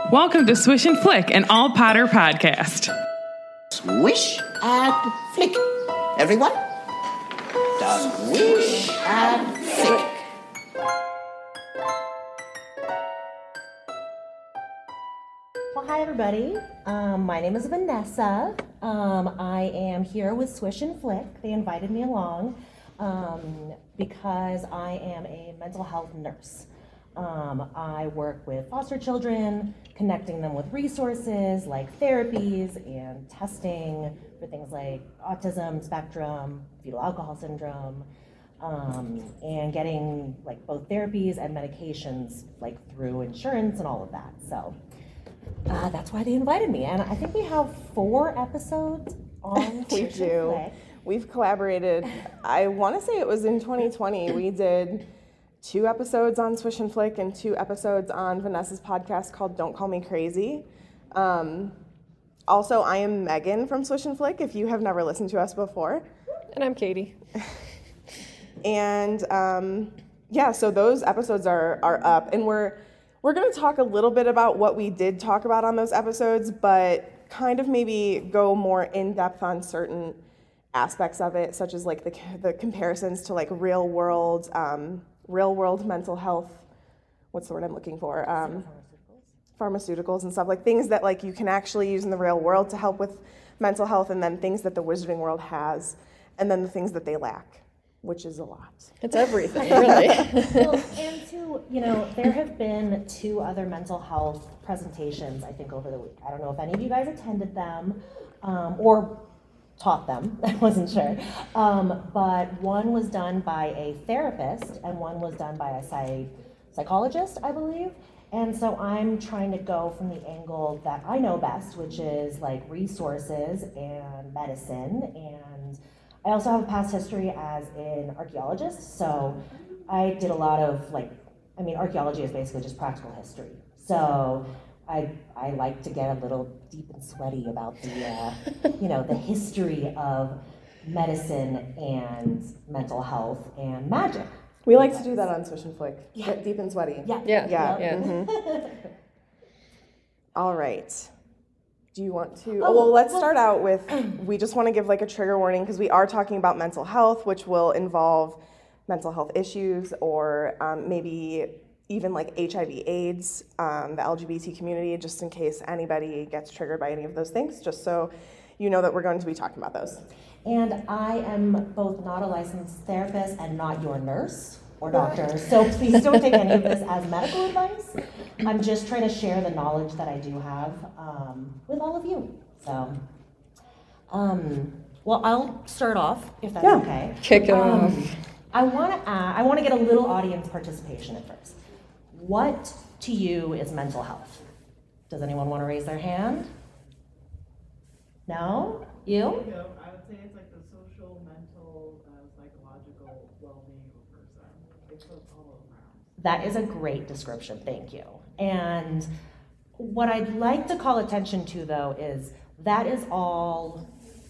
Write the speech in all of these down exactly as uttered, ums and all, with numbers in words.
Welcome to Swish and Flick, an all-Potter podcast. Swish and flick. Everyone? Swish and flick. Well, hi everybody. Um, my name is Vanessa. Um, I am here with Swish and Flick. They invited me along um, because I am a mental health nurse. Um, I work with foster children, connecting them with resources like therapies and testing for things like autism spectrum, fetal alcohol syndrome, um, and getting like both therapies and medications like through insurance and all of that. So uh, that's why they invited me. And I think we have four episodes on We Swish and do. Flick. We've collaborated. I want to say it was in twenty twenty. We did two episodes on Swish and Flick and two episodes on Vanessa's podcast called Don't Call Me Crazy. Um, also, I am Megan from Swish and Flick, if you have never listened to us before. And I'm Katie. And um, yeah, so those episodes are are up, and we're we're going to talk a little bit about what we did talk about on those episodes, but kind of maybe go more in depth on certain aspects of it, such as like the the comparisons to like real world. Um, real world mental health, what's the word I'm looking for? Um, pharmaceuticals. pharmaceuticals and stuff, like things that like you can actually use in the real world to help with mental health, and then things that the Wizarding World has, and then the things that they lack, which is a lot. It's everything, really. Well, and two, you know, there have been two other mental health presentations, I think, over the week. I don't know if any of you guys attended them um, or taught them, I wasn't sure. Um, but one was done by a therapist and one was done by a psych- psychologist, I believe. And so I'm trying to go from the angle that I know best, which is like resources and medicine. And I also have a past history as an archaeologist. So I did a lot of like, I mean, archaeology is basically just practical history. So I I like to get a little deep and sweaty about the, uh, you know, the history of medicine and mental health and magic. We like to do that on Swish and Flick. Yeah. Get deep and sweaty. Yeah. Yeah. Yeah. Yeah. mhm. All right. Do you want to? Oh, Oh, well, let's well- start out with, we just want to give like a trigger warning because we are talking about mental health, which will involve mental health issues or um, maybe even like H I V AIDS, um, the L G B T community, just in case anybody gets triggered by any of those things, just so you know that we're going to be talking about those. And I am both not a licensed therapist and not your nurse or doctor, so please don't take any of this as medical advice. I'm just trying to share the knowledge that I do have um, with all of you. So, um, well, I'll start off if that's Yeah. okay. Kick it Um, off. I want to uh, I want to get a little audience participation at first. What to you is mental health? Does anyone want to raise their hand? No? You? You know, I would say it's like the social, mental, uh, psychological well-being of a person. It's all around. That is a great description, thank you. And what I'd like to call attention to, though, is that is all,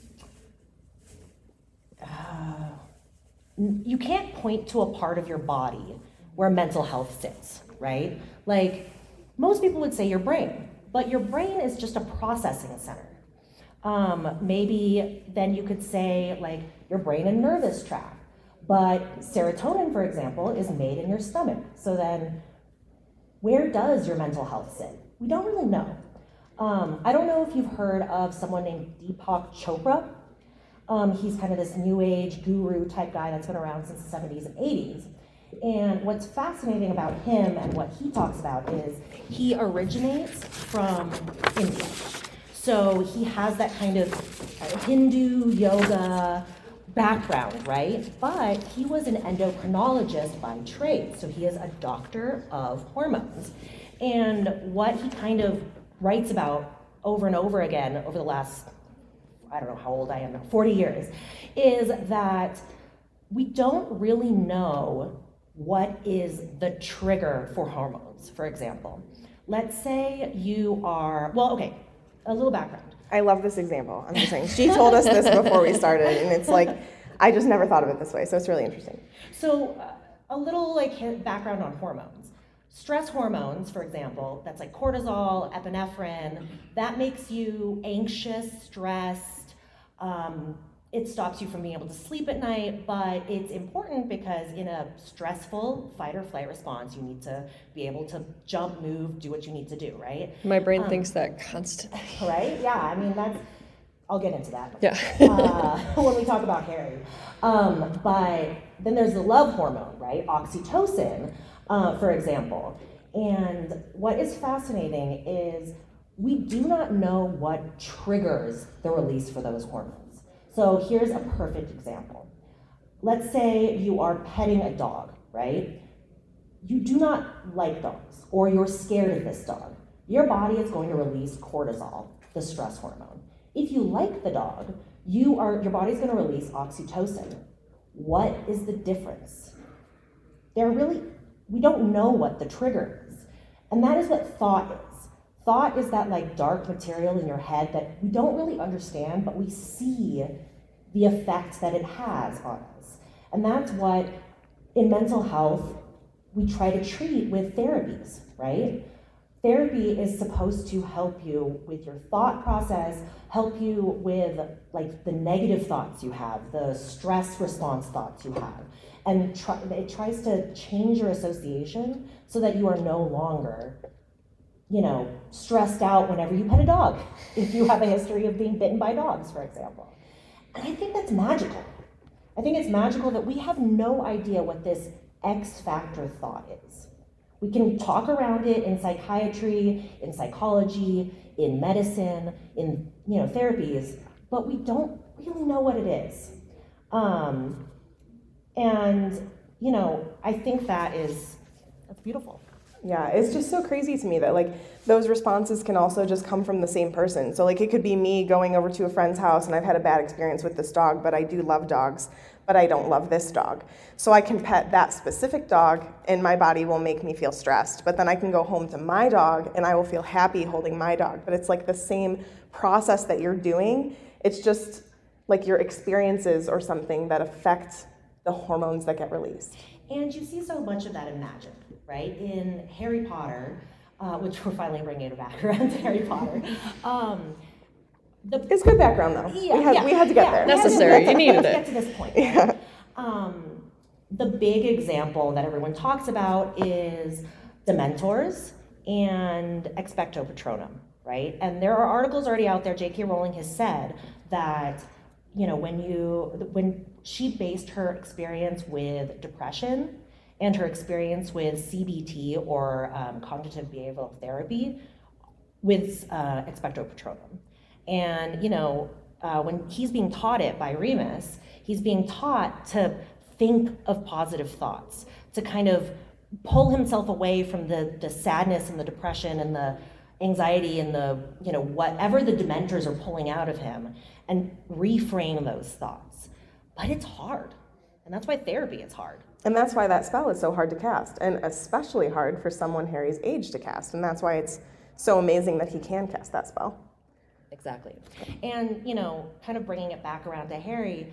uh, you can't point to a part of your body where mental health sits, right? Like, most people would say your brain, but your brain is just a processing center. Um, maybe then you could say like your brain and nervous tract, but serotonin, for example, is made in your stomach. So then where does your mental health sit? We don't really know. Um, I don't know if you've heard of someone named Deepak Chopra. Um, he's kind of this new age guru type guy that's been around since the seventies and eighties. And what's fascinating about him and what he talks about is he originates from India. So he has that kind of Hindu yoga background, right? But he was an endocrinologist by trade. So he is a doctor of hormones. And what he kind of writes about over and over again over the last, I don't know how old I am now, forty years, is that we don't really know what is the trigger for hormones, for example. Let's say you are, well, okay, a little background. I love this example. I'm just saying. She told us this before we started, and it's like, I just never thought of it this way, so it's really interesting. So uh, a little like background on hormones. Stress hormones, for example, that's like cortisol, epinephrine, that makes you anxious, stressed. Um, it stops you from being able to sleep at night, but it's important because in a stressful fight or flight response, you need to be able to jump, move, do what you need to do, right? My brain Um, thinks that constantly. Right? Yeah, I mean, that's, I'll get into that Yeah. uh, when we talk about Harry. Um, but then there's the love hormone, right? Oxytocin. Uh, for example. And what is fascinating is we do not know what triggers the release for those hormones. So here's a perfect example. Let's say you are petting a dog, right? You do not like dogs, or you're scared of this dog. Your body is going to release cortisol, the stress hormone. If you like the dog, you are your body's going to release oxytocin. What is the difference? They're really We don't know what the trigger is. And that is what thought is. Thought is that like dark material in your head that we don't really understand, but we see the effect that it has on us. And that's what, in mental health, we try to treat with therapies, right? Therapy is supposed to help you with your thought process, help you with like the negative thoughts you have, the stress response thoughts you have. And try, it tries to change your association so that you are no longer, you know, stressed out whenever you pet a dog, if you have a history of being bitten by dogs, for example. And I think that's magical. I think it's magical that we have no idea what this X factor thought is. We can talk around it in psychiatry, in psychology, in medicine, in, you know, therapies, but we don't really know what it is. Um, And, you know, I think that is, that's beautiful. Yeah, it's just so crazy to me that like those responses can also just come from the same person. So like it could be me going over to a friend's house and I've had a bad experience with this dog, but I do love dogs, but I don't love this dog. So I can pet that specific dog and my body will make me feel stressed. But then I can go home to my dog and I will feel happy holding my dog. But it's like the same process that you're doing. It's just like your experiences or something that affect the hormones that get released. And you see so much of that in magic, right? In Harry Potter, uh, which we're finally bringing it back around to Harry Potter. Um, the, It's good background though. Yeah, we, had, yeah, we had to get yeah, there. we had to- Necessary. we had to- You needed we had to it. get to this point. Yeah. Um, the big example that everyone talks about is Dementors and Expecto Patronum, right? And there are articles already out there. J K Rowling has said that, you know, when you when she based her experience with depression and her experience with C B T or um, cognitive behavioral therapy with uh, Expecto Patronum. And, you know, uh, when he's being taught it by Remus, he's being taught to think of positive thoughts, to kind of pull himself away from the, the sadness and the depression and the anxiety and the, you know, whatever the Dementors are pulling out of him, and reframe those thoughts. But it's hard. And that's why therapy is hard. And that's why that spell is so hard to cast, and especially hard for someone Harry's age to cast. And that's why it's so amazing that he can cast that spell. Exactly. And, you know, kind of bringing it back around to Harry,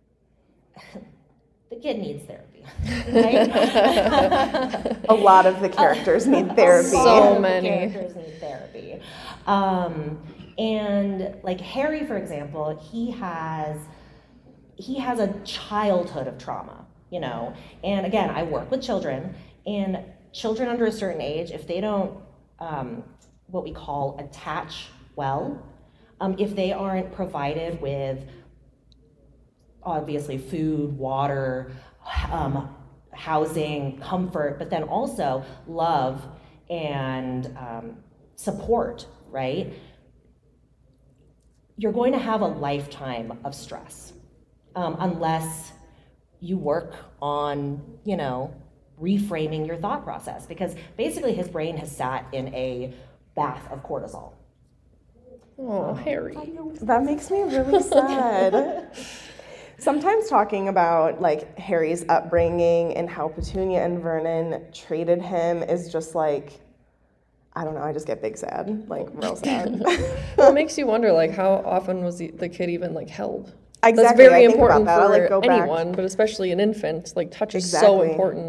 the kid needs therapy, right? A lot of the characters need therapy. So A lot of the many. characters need therapy. Um, and like Harry, for example, he has he has a childhood of trauma, you know. And again, I work with children, and children under a certain age, if they don't um, what we call attach well, um, if they aren't provided with obviously food, water, um, housing, comfort, but then also love and um, support, right? You're going to have a lifetime of stress um, unless you work on, you know, reframing your thought process, because basically his brain has sat in a bath of cortisol. Oh, Harry. That makes me really sad. Sometimes talking about like Harry's upbringing and how Petunia and Vernon treated him is just like, I don't know, I just get big sad, like real sad. Well, it makes you wonder, like, how often was the, the kid even, like, held? Exactly, That's very I think about important that. I'll, for like, go back. anyone, but especially an infant. Like, touch is so Exactly. important. Mm-hmm.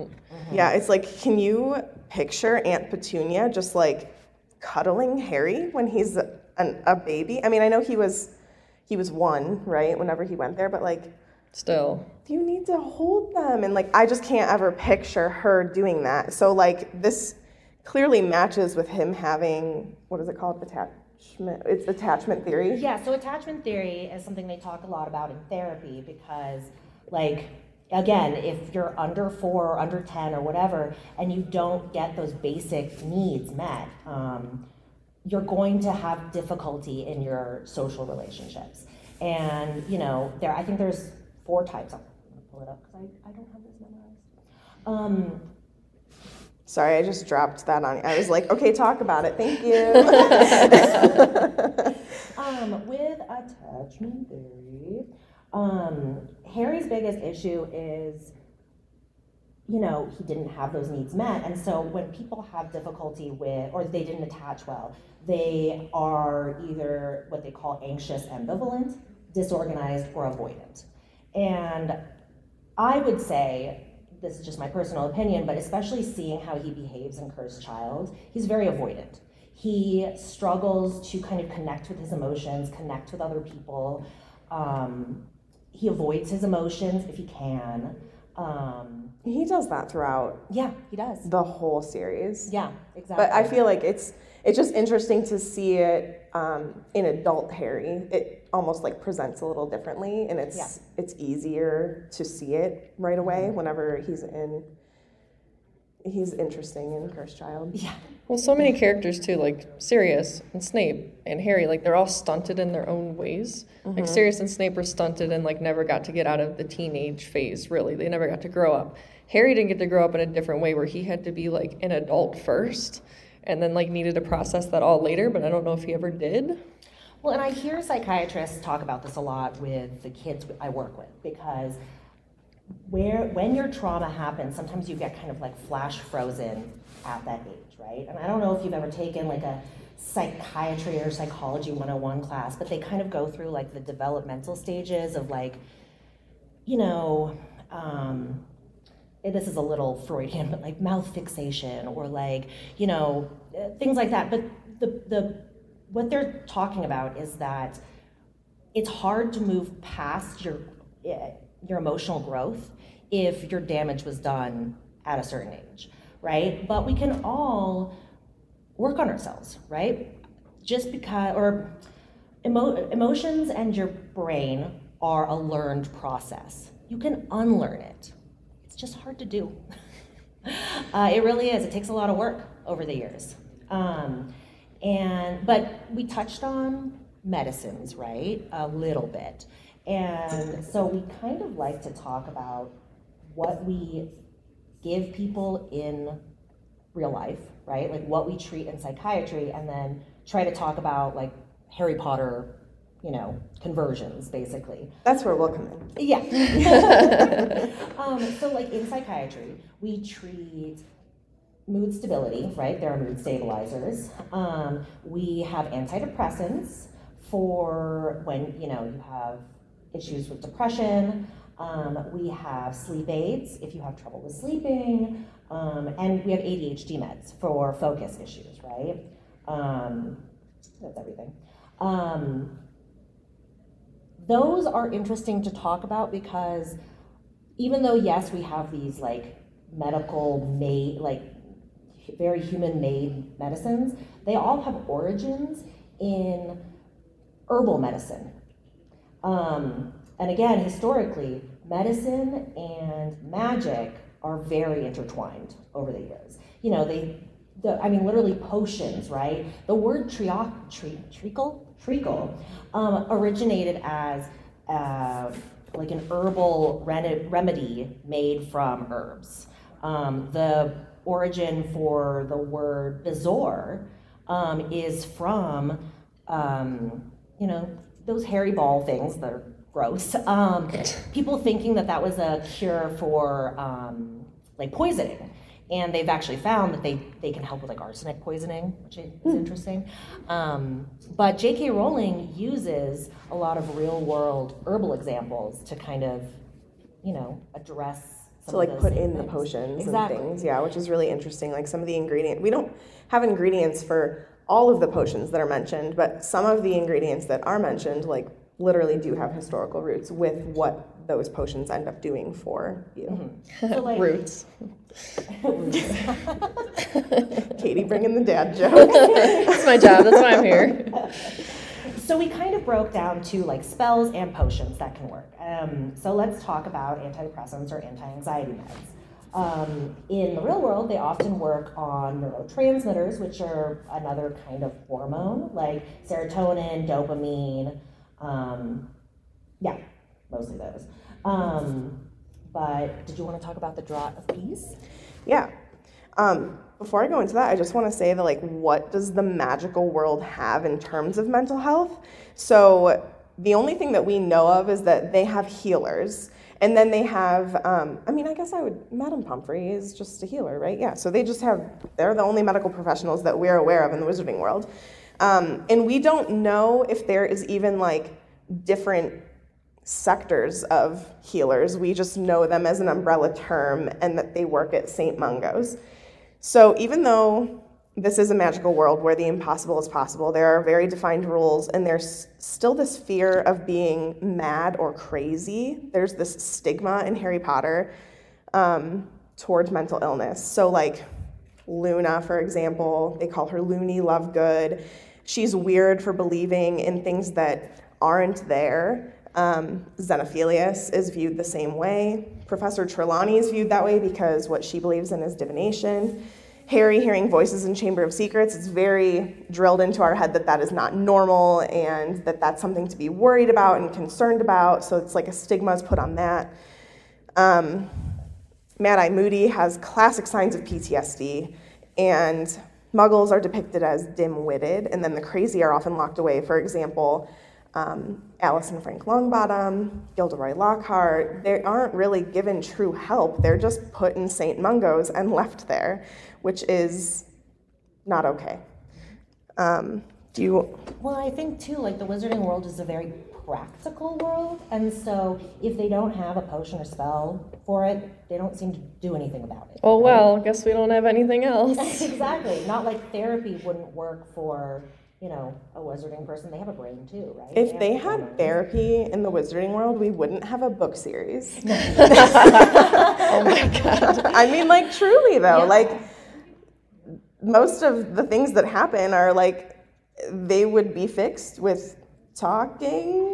Yeah, it's like, can you picture Aunt Petunia just like cuddling Harry when he's a, an, a baby? I mean, I know he was he was one, right, whenever he went there, but like, Still. you need to hold them. And like, I just can't ever picture her doing that. So like, this clearly matches with him having, what is it called? Attachment. It's attachment theory. Yeah, so attachment theory is something they talk a lot about in therapy because, like, again, if you're under four or under ten or whatever, and you don't get those basic needs met, um, you're going to have difficulty in your social relationships. And, you know, there, I think there's four types. I'm gonna pull it up because I, I don't have this memorized. Um, Sorry, I just dropped that on you. I was like, okay, talk about it. Thank you. um, with attachment theory, um, Harry's biggest issue is, you know, he didn't have those needs met. And so when people have difficulty with, or they didn't attach well, they are either what they call anxious ambivalent, disorganized, or avoidant. And I would say, this is just my personal opinion, but especially seeing how he behaves in Cursed Child, he's very avoidant. He struggles to kind of connect with his emotions, connect with other people. Um, he avoids his emotions if he can. Um, He does that throughout yeah, he does. the whole series. Yeah, exactly. But I feel like it's it's just interesting to see it um, in adult Harry. It almost like presents a little differently, and it's Yeah. it's easier to see it right away whenever he's in. He's interesting in Cursed Child. Yeah. Well, so many characters too, like Sirius and Snape and Harry, like they're all stunted in their own ways. Like Sirius and Snape were stunted and like never got to get out of the teenage phase, really. They never got to grow up. Harry didn't get to grow up in a different way where he had to be like an adult first and then like needed to process that all later, but I don't know if he ever did. Well, and I hear psychiatrists talk about this a lot with the kids I work with because where when your trauma happens, sometimes you get kind of like flash frozen at that age, right? And I don't know if you've ever taken like a psychiatry or psychology one oh one class, but they kind of go through like the developmental stages of like, you know, um, and this is a little Freudian, but like mouth fixation or like, you know, things like that. But the the what they're talking about is that it's hard to move past your your emotional growth if your damage was done at a certain age, right? But we can all work on ourselves, right? Just because, or emo- emotions and your brain are a learned process. You can unlearn it. It's just hard to do. uh, it really is. It takes a lot of work over the years. Um, and but we touched on medicines, right? A little bit. And so we kind of like to talk about what we give people in real life, right? Like what we treat in psychiatry, and then try to talk about like Harry Potter, you know, conversions, basically. That's where we'll come in. Yeah. um, so like in psychiatry, we treat mood stability, right? There are mood stabilizers. Um, we have antidepressants for when, you know, you have issues with depression. Um, we have sleep aids if you have trouble with sleeping. Um, and we have A D H D meds for focus issues, right? Um, that's everything. Um, those are interesting to talk about because even though, yes, we have these like medical made, like very human made medicines, they all have origins in herbal medicine. Um, and again, historically, medicine and magic are very intertwined over the years. You know, they, the, I mean, literally potions, right? The word trio, tre, treacle, treacle um, originated as uh, like an herbal re- remedy made from herbs. Um, the origin for the word bezoar um, is from, um, you know, those hairy ball things that are gross. Um, people thinking that that was a cure for um, like poisoning. And they've actually found that they, they can help with like arsenic poisoning, which is hmm. interesting. Um, but J K Rowling uses a lot of real world herbal examples to kind of, you know, address some to like of those put same in the things. potions Exactly. and things, yeah, which is really interesting. Like some of the ingredient, we don't have ingredients for all of the potions that are mentioned, but some of the ingredients that are mentioned, like literally do have historical roots with what those potions end up doing for you. Mm-hmm. So, like, Roots. Katie bringing the dad jokes. That's my job. That's why I'm here. So we kind of broke down to like spells and potions that can work. Um, so let's talk about antidepressants or anti-anxiety meds. Um, in the real world, they often work on neurotransmitters, which are another kind of hormone, like serotonin, dopamine, um, yeah, mostly those. Um, but did you want to talk about the draught of peace? Yeah. Um, before I go into that, I just want to say that, like, what does the magical world have in terms of mental health? So the only thing that we know of is that they have healers. And then they have, um, I mean, I guess I would, Madame Pomfrey is just a healer, right? Yeah, so they just have, they're the only medical professionals that we're aware of in the wizarding world. Um, and we don't know if there is even, like, different sectors of healers. We just know them as an umbrella term and that they work at Saint Mungo's. So even though this is a magical world where the impossible is possible, there are very defined rules, and there's still this fear of being mad or crazy. There's this stigma in Harry Potter um, towards mental illness. So like Luna, for example, they call her Loony Lovegood. She's weird for believing in things that aren't there. Um, Xenophilius is viewed the same way. Professor Trelawney is viewed that way because what she believes in is divination. Harry hearing voices in Chamber of Secrets, it's very drilled into our head that that is not normal and that that's something to be worried about and concerned about, so it's like a stigma is put on that. Um, Mad-Eye Moody has classic signs of P T S D, and Muggles are depicted as dim-witted, and then the crazy are often locked away. For example, Um, Alice and Frank Longbottom, Gilderoy Lockhart, they aren't really given true help. They're just put in Saint Mungo's and left there, which is not okay. Um, do you? Well, I think too, like the wizarding world is a very practical world, and so if they don't have a potion or spell for it, they don't seem to do anything about it. Oh, right? well, guess we don't have anything else. Exactly. Not like therapy wouldn't work for, you know, a wizarding person. They have a brain too, right? If they have had hormones. therapy in the wizarding world, we wouldn't have a book series. Oh my God. I mean, like, truly, though, Yeah. like, most of the things that happen are, like, they would be fixed with talking.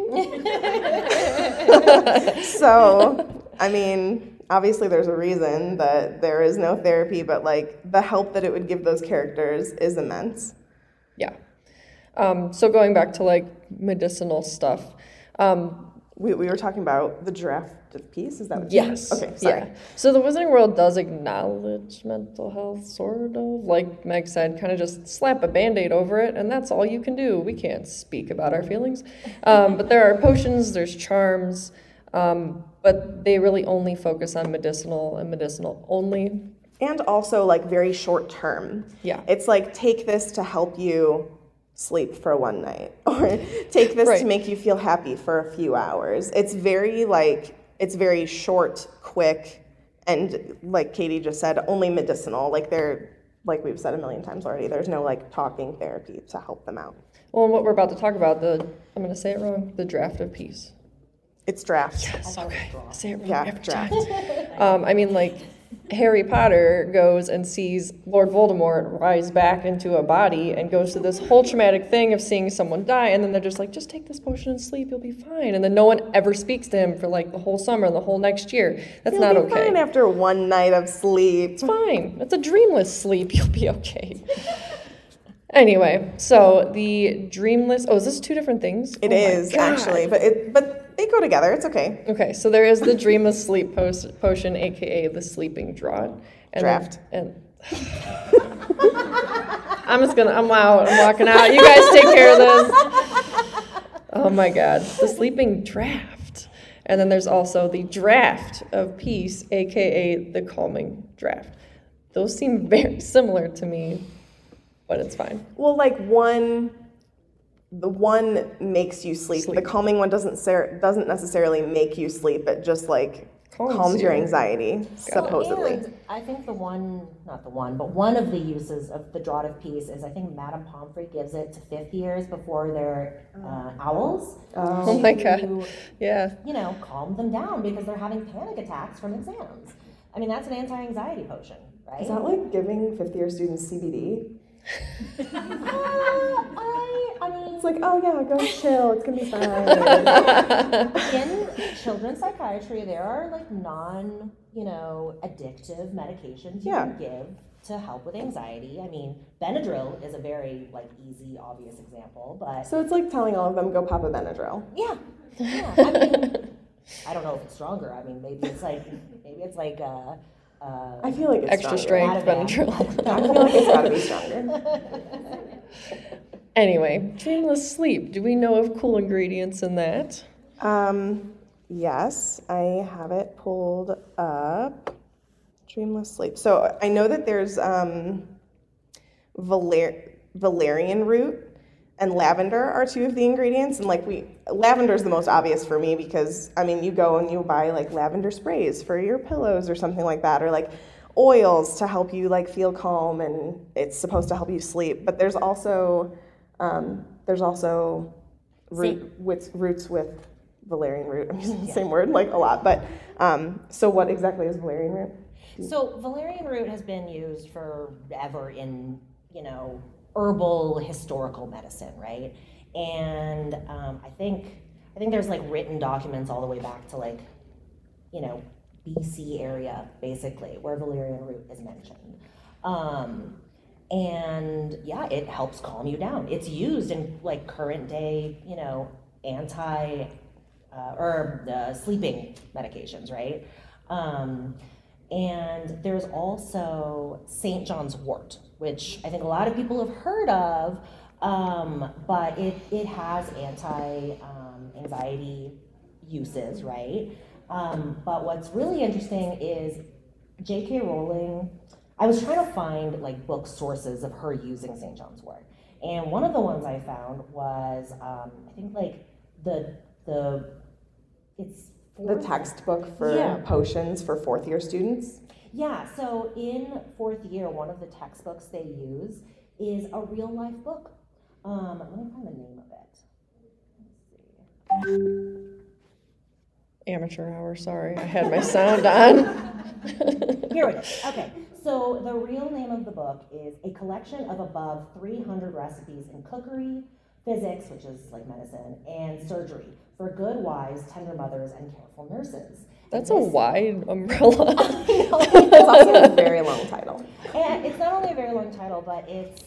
So, I mean, obviously there's a reason that there is no therapy, but, like, the help that it would give those characters is immense. Yeah. Um, so going back to like medicinal stuff. Um, We, we were talking about the draft of peace, is that what yes. Okay, sorry. Yeah. So the Wizarding World does acknowledge mental health, sort of. Like Meg said, kind of just slap a Band-Aid over it, and that's all you can do. We can't speak about our feelings. Um, but there are potions, there's charms, um, but they really only focus on medicinal and medicinal only. And also, like, very short term. Yeah. It's like, take this to help you sleep for one night, or take this Right. to make you feel happy for a few hours. It's very, like, it's very short, quick, and like Katie just said, only medicinal. Like, they're, like we've said a million times already, there's no, like, talking therapy to help them out. Well, and what we're about to talk about, the, I'm going to say it wrong, the draft of peace. It's draft. Yes, okay. Say it wrong Yeah, every draft. time. Um, I mean, like, Harry Potter goes and sees Lord Voldemort rise back into a body and goes through this whole traumatic thing of seeing someone die, and then they're just like, just take this potion and sleep, you'll be fine. And then no one ever speaks to him for like the whole summer and the whole next year. That's You'll not be okay. fine after one night of sleep. It's fine. It's a dreamless sleep. You'll be okay. Anyway, so the dreamless. Oh, is this two different things? It Oh my is, God. actually, but it but they go together. It's okay. Okay, so there is the dreamless sleep post, potion, aka the sleeping draught. And Draft. Then, and I'm just gonna. I'm out. I'm walking out. You guys take care of this. Oh my God, the sleeping draft. And then there's also the draft of peace, aka the calming draft. Those seem very similar to me, but it's fine. Well, like, one, the one makes you sleep. Sleep. The calming one doesn't ser- doesn't necessarily make you sleep. It just, like, calms, calms your you. anxiety, supposedly. And I think the one, not the one, but one of the uses of the draught of peace is I think Madame Pomfrey gives it to fifth years before their uh, owls. Oh my to, God. Yeah. You know, calm them down because they're having panic attacks from exams. I mean, that's an anti-anxiety potion, right? Is that like giving fifth year students C B D? uh, I, I mean, It's like, oh yeah, go chill, it's gonna be fine. in children's psychiatry, there are like non, you know, addictive medications you Yeah. can give to help with anxiety. I mean, Benadryl is a very like easy, obvious example, but So it's like telling all of them, go pop a Benadryl. yeah, yeah. I mean, I don't know if it's stronger. I mean, maybe it's like maybe it's like uh, uh, I feel like it's Extra stronger. strength Ativan. Benadryl. I feel like it's gotta be stronger. Anyway, dreamless sleep. Do we know of cool ingredients in that? Um, yes, I have it pulled up. Dreamless sleep. So I know that there's um, valer- valerian root and lavender are two of the ingredients, and like we, lavender is the most obvious for me because I mean, you go and you buy like lavender sprays for your pillows or something like that, or like oils to help you like feel calm, and it's supposed to help you sleep. But there's also um, there's also root with roots with valerian root. I'm using the Yeah. same word like a lot, but um, so what exactly is valerian root? So valerian root has been used forever in, you know, herbal historical medicine, right? And um, I think I think there's like written documents all the way back to like, you know, B C area basically where valerian root is mentioned. Um, and yeah, it helps calm you down. It's used in like current day, you know, anti uh, or uh, sleeping medications, right? Um, And there's also Saint John's wort, which I think a lot of people have heard of, um, but it, it has anti-anxiety um, uses, right? Um, but what's really interesting is J K Rowling, I was trying to find like book sources of her using Saint John's wort. And one of the ones I found was, um, I think like the, the it's The textbook for Yeah. potions for fourth year students. Yeah, so in fourth year, one of the textbooks they use is a real life book. Um, let me find the name of it. Let's see. Amateur hour, sorry. I had my sound on. Here it is. Okay, so the real name of the book is A Collection of Above three hundred Recipes in Cookery, Physics, which is like medicine, and Surgery for good wives, tender mothers, and careful nurses. That's a This- wide umbrella. It's also a very long title. And it's not only a very long title, but it's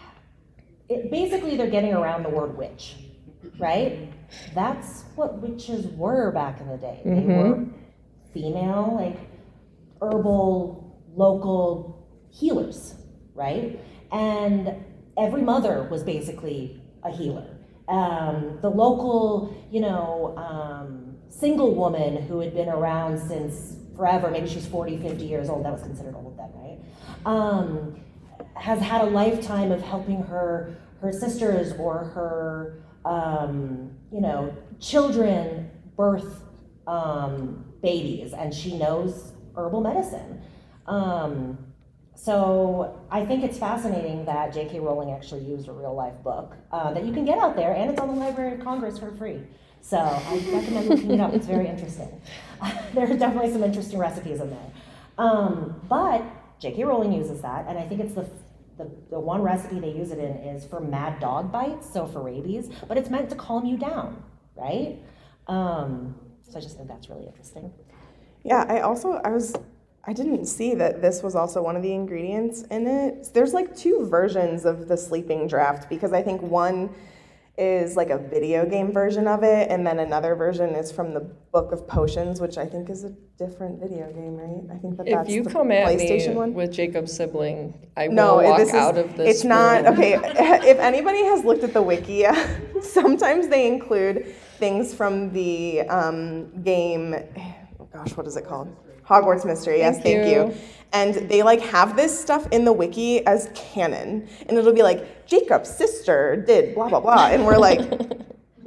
it basically they're getting around the word witch, right? That's what witches were back in the day. They Mhm. were female, like herbal, local healers, right? And every mother was basically a healer. Um, the local, you know, um, single woman who had been around since forever, maybe she's forty, fifty years old, that was considered old then, right? Um, has had a lifetime of helping her, her sisters or her, um, you know, children birth um, babies, and she knows herbal medicine. Um, So I think it's fascinating that J K Rowling actually used a real life book uh, that you can get out there, and it's on the Library of Congress for free. So I recommend looking it up. It's very interesting. There are definitely some interesting recipes in there. Um, but J K Rowling uses that, and I think it's the, the the one recipe they use it in is for mad dog bites, so for rabies. But it's meant to calm you down, right? Um, so I just think that's really interesting. Yeah, I also, I was, I didn't see that this was also one of the ingredients in it. There's like two versions of the sleeping draft because I think one is like a video game version of it, and then another version is from the Book of Potions, which I think is a different video game, right? I think that If that's you the come at PlayStation me one. with Jacob's sibling, I No, will walk this is, out of this it's not, room. okay, if anybody has looked at the wiki, sometimes they include things from the um, game, oh gosh, what is it called? Hogwarts Mystery, yes, Thank thank you. you. And they like have this stuff in the wiki as canon, and it'll be like, Jacob's sister did blah, blah, blah, and we're like,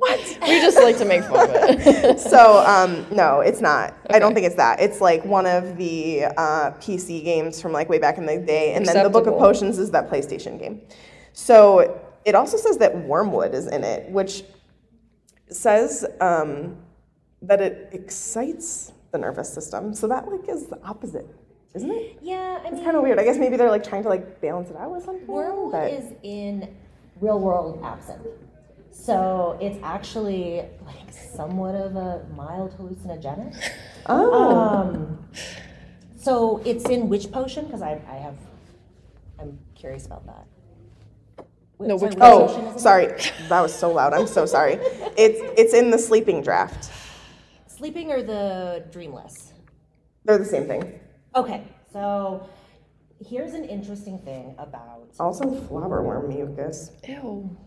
We just like to make fun of it. So, um, no, it's not. I don't Okay. think it's that. It's like one of the uh, P C games from like way back in the day. And then the Book of Acceptable. Potions is that PlayStation game. So it also says that wormwood is in it, which says um, that it excites the nervous system. So that like is the opposite, isn't it? Yeah, I It's mean, kind of weird. I guess maybe they're like trying to like balance it out with something. wormwood but- is in real world absinthe. So it's actually like somewhat of a mild hallucinogenic. Oh. Um, so it's in which potion? Because I, I have, I'm curious about that. Wait, No, sorry, which potion Oh, is it? sorry. That was so loud. I'm so sorry. It's it's in the sleeping draft. Sleeping or the dreamless? They're the same thing. Okay, so here's an interesting thing about. Also, flowerworm mucus. Ew.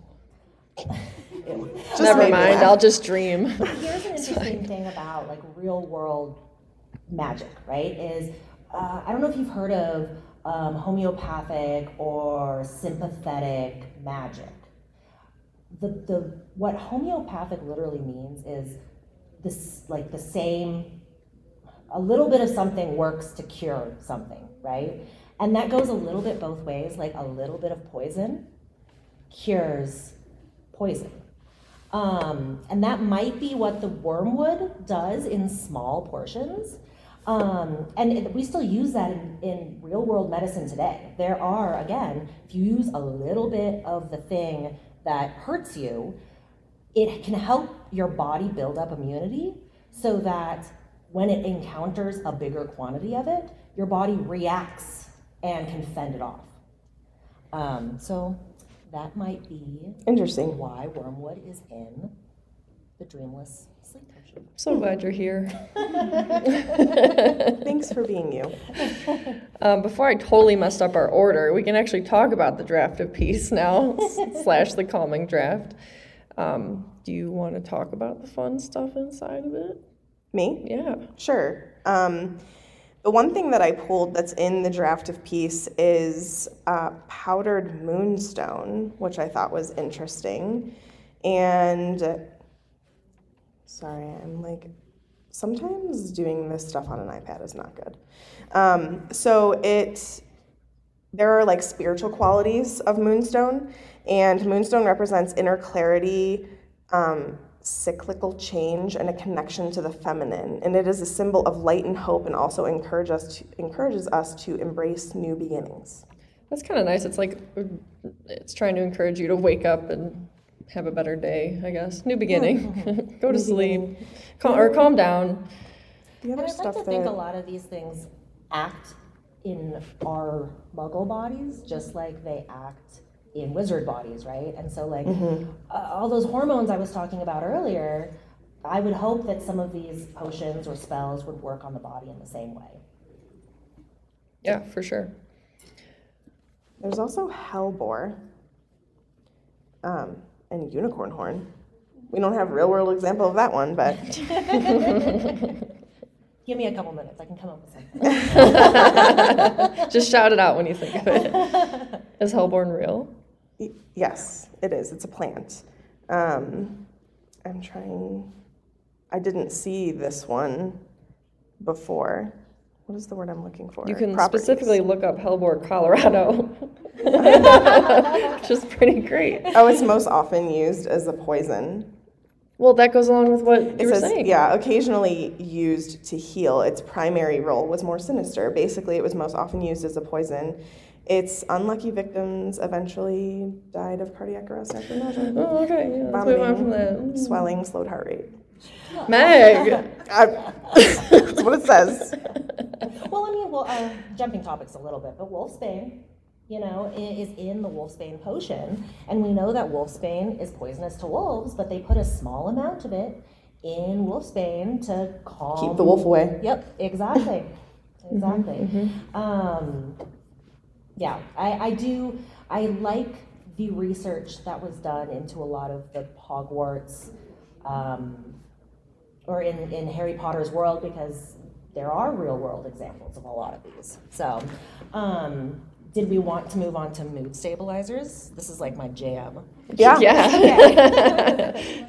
Just Never made me mind. laugh. I'll just dream. Here's an interesting thing about like real world magic, right? Is uh, I don't know if you've heard of um, homeopathic or sympathetic magic. The the what homeopathic literally means is this like the same. A little bit of something works to cure something, right? And that goes a little bit both ways. Like a little bit of poison cures poison. Um, and that might be what the wormwood does in small portions. Um, and it, we still use that in, in real world medicine today. There are, again, if you use a little bit of the thing that hurts you, it can help your body build up immunity so that when it encounters a bigger quantity of it, your body reacts and can fend it off. Um, so that might be Interesting. why wormwood is in the dreamless sleep potion. So glad you're here. Thanks for being you. Um, before I totally messed up our order, we can actually talk about the draft of peace now, slash the calming draft. Um, do you want to talk about the fun stuff inside of it? Me? Yeah. Sure. Um, the one thing that I pulled that's in the draft of peace is uh, powdered moonstone, which I thought was interesting. And sorry, I'm like, sometimes doing this stuff on an iPad is not good. Um, so it, there are like spiritual qualities of moonstone, and moonstone represents inner clarity, um, cyclical change, and a connection to the feminine. And it is a symbol of light and hope, and also encourage us to, encourages us to embrace new beginnings. That's kind of nice. It's like, it's trying to encourage you to wake up and have a better day, I guess. New beginning. Go to New sleep. beginning. Cal- or calm down. The And other I'd like stuff to think a that lot of these things act in our muggle bodies just like they act in wizard bodies, right? And so like Mm-hmm. uh, all those hormones I was talking about earlier, I would hope that some of these potions or spells would work on the body in the same way. Yeah, for sure. there's also hellebore, um, and unicorn horn. We don't have a real world example of that one, but Give me a couple minutes, I can come up with something. Just shout it out when you think of it. Is Hellborn real? y- yes, it is. It's a plant. Um, I'm trying. I didn't see this one before. What is the word I'm looking for? You can Properties. specifically look up Hellborn, Colorado. Which is pretty great. Oh, it's most often used as a poison. Well, that goes along with what you It were says, saying. yeah, occasionally used to heal. Its primary role was more sinister. Basically, it was most often used as a poison. Its unlucky victims eventually died of cardiac arrest after nausea. Oh, okay. Yeah, let's move on from Vomiting, that. swelling, slowed heart rate. Meg! I, that's what it says. Well, I mean, well, uh, jumping topics a little bit, but wolfsbane, you know, i- is in the wolfsbane potion, and we know that wolfsbane is poisonous to wolves, but they put a small amount of it in wolfsbane to calm. Keep the wolf away. Yep, exactly, exactly. Um, yeah, I, I do. I like the research that was done into a lot of the Hogwarts, um, or in in Harry Potter's world, because there are real world examples of a lot of these. So, um, did we want to move on to mood stabilizers? This is like my jam. Yeah. Yeah.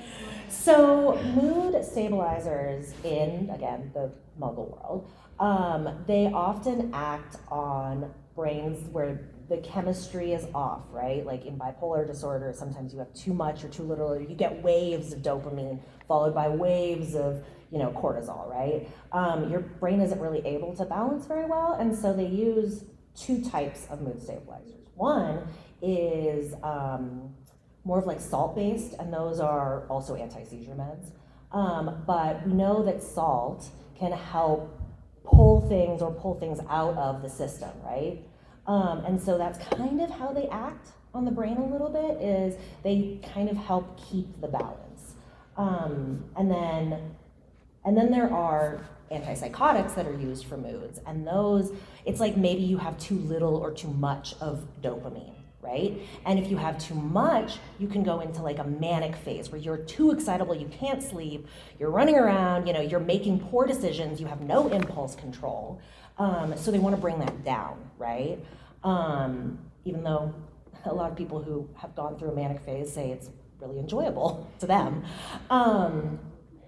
So mood stabilizers in, again, the Muggle world, um, they often act on brains where the chemistry is off, right? Like in bipolar disorder, sometimes you have too much or too little, or you get waves of dopamine followed by waves of, you know, cortisol, right? Um, your brain isn't really able to balance very well, and so they use two types of mood stabilizers. One is um, more of like salt-based, and those are also anti-seizure meds. Um, but we know that salt can help pull things or pull things out of the system, right? Um, and so that's kind of how they act on the brain a little bit, is they kind of help keep the balance. Um, and then, and then there are antipsychotics that are used for moods, and those, it's like maybe you have too little or too much of dopamine, right? And if you have too much, you can go into like a manic phase where you're too excitable, you can't sleep, you're running around, you know, you're making poor decisions, you have no impulse control. Um, so they want to bring that down, right? Um, even though a lot of people who have gone through a manic phase say it's really enjoyable to them. Um,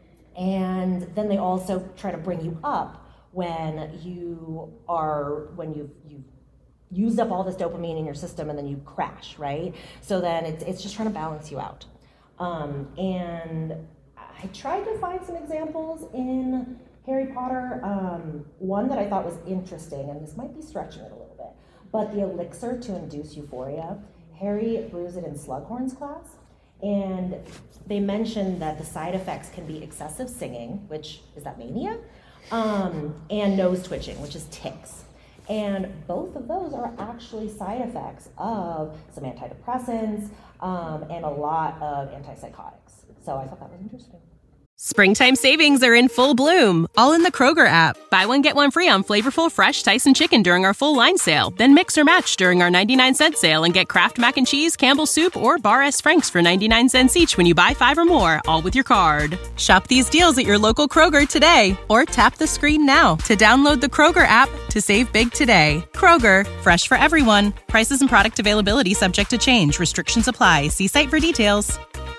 and then they also try to bring you up when you are, when you've, you've used up all this dopamine in your system and then you crash, right? So then it's, it's just trying to balance you out. Um, and I tried to find some examples in Harry Potter. Um, one that I thought was interesting, and this might be stretching it a little bit, but the elixir to induce euphoria, Harry brews it in Slughorn's class, and they mentioned that the side effects can be excessive singing, which is that mania, um, and nose twitching, which is tics. And both of those are actually side effects of some antidepressants um, and a lot of antipsychotics. So I thought that was interesting. Springtime savings are in full bloom, all in the Kroger app. Buy one, get one free on flavorful, fresh Tyson chicken during our full line sale. Then mix or match during our ninety-nine cent sale and get Kraft Mac and Cheese, Campbell's Soup, or Bar S. Frank's for ninety-nine cents each when you buy five or more, all with your card. Shop these deals at your local Kroger today, or tap the screen now to download the Kroger app to save big today. Kroger, fresh for everyone. Prices and product availability subject to change. Restrictions apply. See site for details.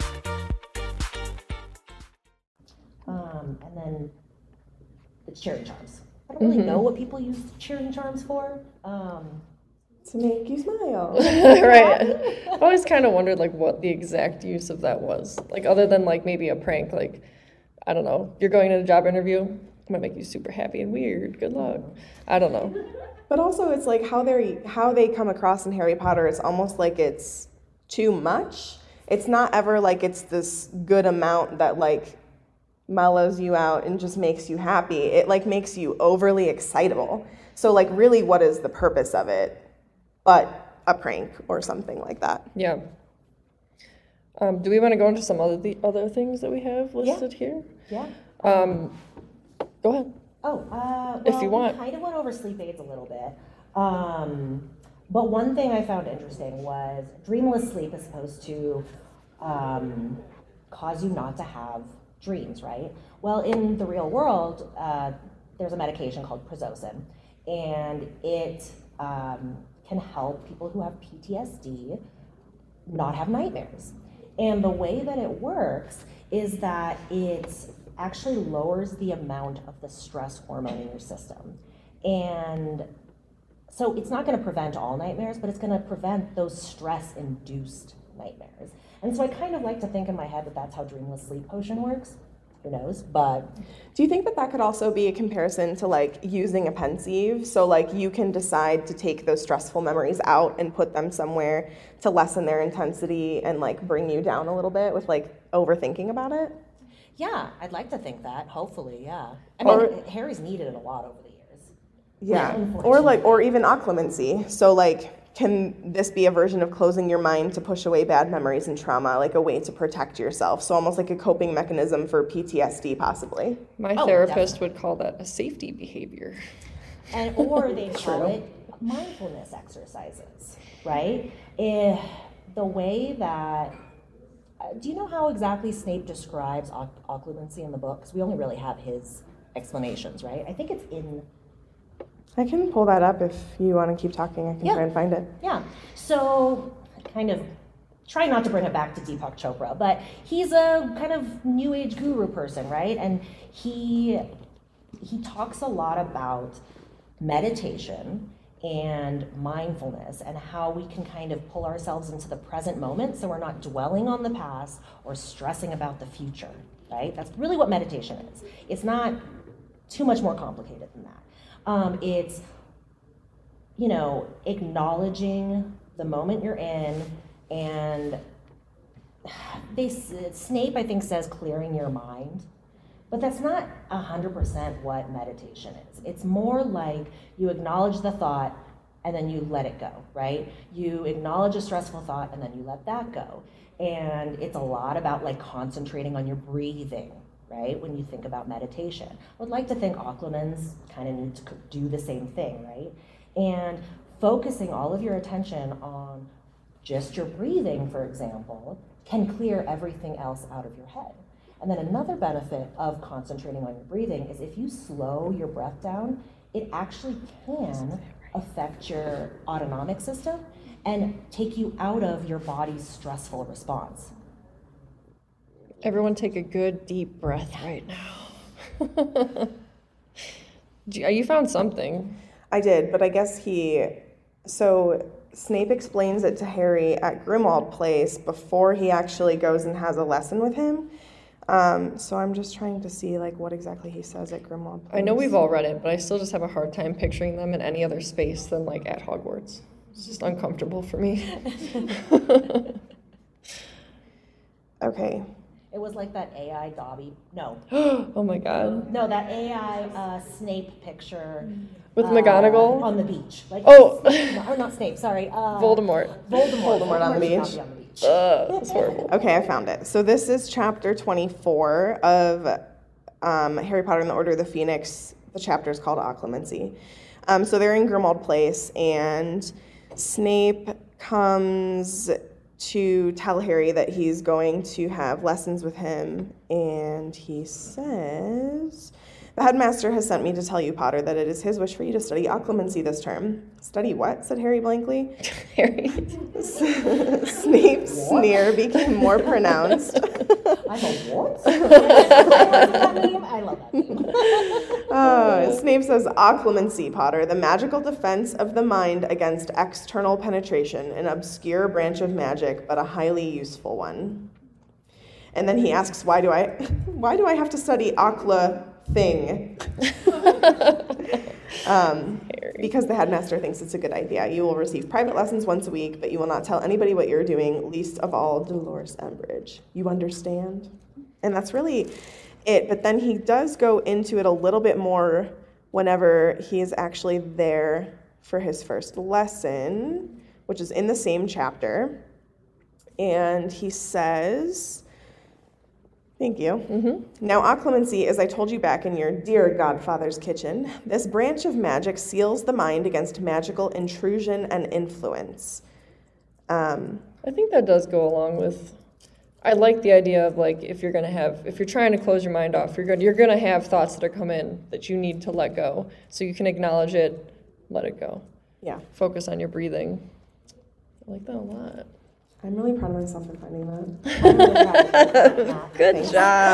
Um, and then the cheering charms. I don't really mm-hmm. know what people use cheering charms for. Um, to make you smile. Right. I've always kind of wondered like what the exact use of that was. Like other than like maybe a prank, like, I don't know, you're going to a job interview, it might make you super happy and weird. Good luck. I don't know. But also it's like how they how they come across in Harry Potter, it's almost like it's too much. It's not ever like it's this good amount that like mellows you out and just makes you happy. It like makes you overly excitable. So like really what is the purpose of it but a prank or something like that? Yeah. Um, do we want to go into some other the other things that we have listed yeah. here? Yeah. Um, go ahead. Oh, uh, well, if you want. we kind of went over sleep aids a little bit. Um, but one thing I found interesting was dreamless sleep is supposed to um, cause you not to have dreams, right? Well, in the real world, uh, there's a medication called Prazosin, and it um, can help people who have P T S D not have nightmares. And the way that it works is that it actually lowers the amount of the stress hormone in your system. And so it's not going to prevent all nightmares, but it's going to prevent those stress-induced nightmares. And so I kind of like to think in my head that that's how Dreamless Sleep Potion works. Who knows? But do you think that that could also be a comparison to like using a pensieve? So like you can decide to take those stressful memories out and put them somewhere to lessen their intensity and like bring you down a little bit with like overthinking about it? Yeah, I'd like to think that. Hopefully, yeah. I mean, or, Harry's needed it a lot over the years. Yeah, or like, or even occlumency. So like, can this be a version of closing your mind to push away bad memories and trauma, like a way to protect yourself? So almost like a coping mechanism for P T S D, possibly. My oh, therapist definitely. would call that a safety behavior. And or they call it mindfulness exercises, right? If the way that, uh, do you know how exactly Snape describes oc- occlumency in the book? Because we only really have his explanations, right? I think it's in... I can pull that up if you want to keep talking. I can yeah. try and find it. Yeah. So, kind of try not to bring it back to Deepak Chopra, but he's a kind of new age guru person, right? And he he talks a lot about meditation and mindfulness and how we can kind of pull ourselves into the present moment so we're not dwelling on the past or stressing about the future, right? That's really what meditation is. It's not too much more complicated than that. Um, it's, you know, acknowledging the moment you're in, and they, Snape, I think, says clearing your mind. But that's not one hundred percent what meditation is. It's more like you acknowledge the thought and then you let it go, right? You acknowledge a stressful thought and then you let that go. And it's a lot about like concentrating on your breathing, right? When you think about meditation. I would like to think Aquamans kind of need to do the same thing, right? And focusing all of your attention on just your breathing, for example, can clear everything else out of your head. And then another benefit of concentrating on your breathing is if you slow your breath down, it actually can affect your autonomic system and take you out of your body's stressful response. Everyone take a good deep breath right now. You found something. I did, but I guess he, so Snape explains it to Harry at Grimmauld Place before he actually goes and has a lesson with him. Um, so I'm just trying to see like what exactly he says at Grimmauld Place. I know we've all read it, but I still just have a hard time picturing them in any other space than like at Hogwarts. It's just uncomfortable for me. Okay. It was like that A I Dobby, no. Oh my god. No, that A I uh, Snape picture. With uh, McGonagall? On the beach. Like, Oh. No, not Snape, sorry. Uh, Voldemort. Voldemort. Voldemort on the should not beach. be on the beach. Ugh, that's horrible. Okay, I found it. So this is chapter twenty-four of um, Harry Potter and the Order of the Phoenix. The chapter is called Occlumency. Um, so they're in Grimmauld Place, and Snape comes to tell Harry that he's going to have lessons with him, and he says, "The headmaster has sent me to tell you, Potter, that it is his wish for you to study occlumency this term." "Study what?" said Harry blankly. Harry. Snape's sneer became more pronounced. I'm a what? I love that meme. I love that meme. Uh, Snape says, "Occlumency, Potter, the magical defense of the mind against external penetration, an obscure branch of magic, but a highly useful one." And then he asks, why do I, why do I have to study occla thing? um, because the headmaster thinks it's a good idea. "You will receive private lessons once a week, but you will not tell anybody what you're doing, least of all Dolores Umbridge. You understand?" And that's really it. But then he does go into it a little bit more whenever he is actually there for his first lesson, which is in the same chapter. And he says, thank you. Mm-hmm. "Now, occlumency, as I told you back in your dear godfather's kitchen, this branch of magic seals the mind against magical intrusion and influence." Um, I think that does go along with, I like the idea of like, if you're going to have, if you're trying to close your mind off, you're going you're going to have thoughts that are come in that you need to let go. So you can acknowledge it, let it go. yeah, Focus on your breathing. I like that a lot. I'm really proud of myself for finding that. Good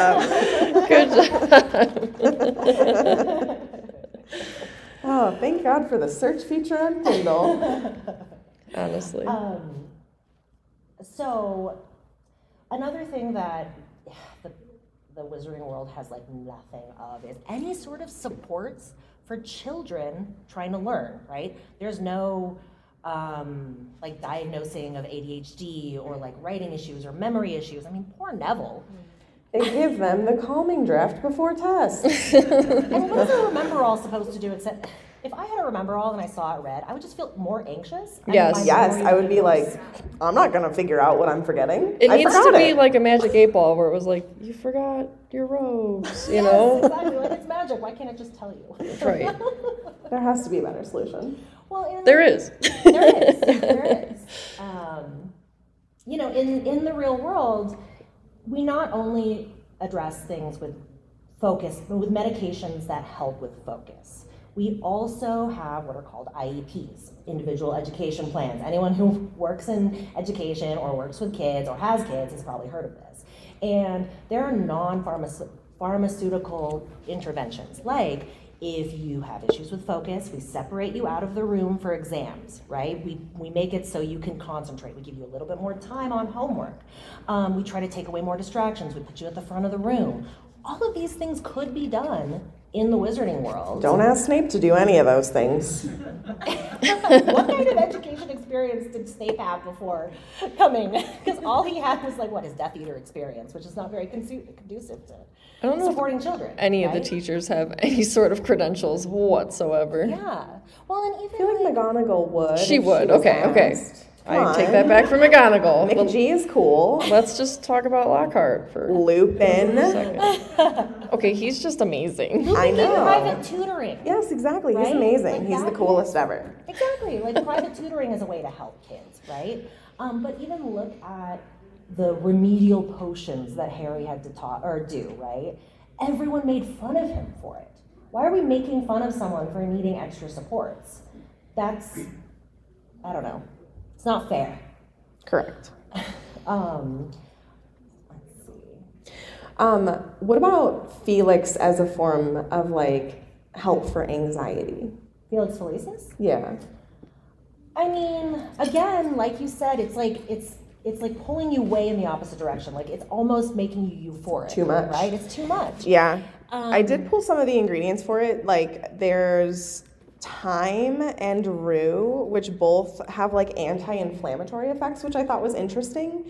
job. Good job. Oh, thank God for the search feature on Kindle. Honestly. Um, so, another thing that the, the Wizarding world has like nothing of is any sort of supports for children trying to learn, right? There's no um, like diagnosing of A D H D or like writing issues or memory issues. I mean, poor Neville. They give them the calming draft before tests. And what is a remember all supposed to do except if I had a remember all and I saw it read, I would just feel more anxious. I Yes. mean, my Yes, memory I would be was- like, I'm not going to figure out what I'm forgetting. It I needs forgot to be it. like a magic eight ball where it was like, you forgot your robes, you Yes, know? exactly. Like it's magic. Why can't I just tell you? That's right. There has to be a better solution. Well, in, There is. There is. There is. Um, you know, in, in the real world, we not only address things with focus, but with medications that help with focus. We also have what are called I E Ps, individual education plans. Anyone who works in education or works with kids or has kids has probably heard of this. And there are non-pharmaceutical interventions, like if you have issues with focus, we separate you out of the room for exams, right? We, we make it so you can concentrate. We give you a little bit more time on homework. Um, we try to take away more distractions. We put you at the front of the room. All of these things could be done in the wizarding world. Don't ask Snape to do any of those things. What kind of education experience did Snape have before coming? Because all he had was like, what, his Death Eater experience, which is not very consu- conducive to I don't know supporting children. Any right? of the teachers have any sort of credentials whatsoever. Yeah. Well, and even I feel like McGonagall would. She if would. was Okay, okay. asked. I Come take on. that back from McGonagall. Mick Well, G is cool. let's just talk about Lockhart for Lupin. a second. Okay, he's just amazing. Lupin I gave know. private tutoring. Yes, exactly. He's Right? amazing. Like He's the that coolest is- ever. Exactly. Like private tutoring is a way to help kids, right? Um, but even look at the remedial potions that Harry had to ta- or do, right? Everyone made fun of him for it. Why are we making fun of someone for needing extra supports? That's, I don't know. It's not fair. Correct. Um, let's see. Um, what about Felix as a form of like help for anxiety? Felix Felicis? Yeah. I mean, again, like you said, it's like it's it's like pulling you way in the opposite direction. Like it's almost making you euphoric. Too much. Right? It's too much. Yeah. Um, I did pull some of the ingredients for it. Like there's thyme and rue, which both have like anti-inflammatory effects, which I thought was interesting.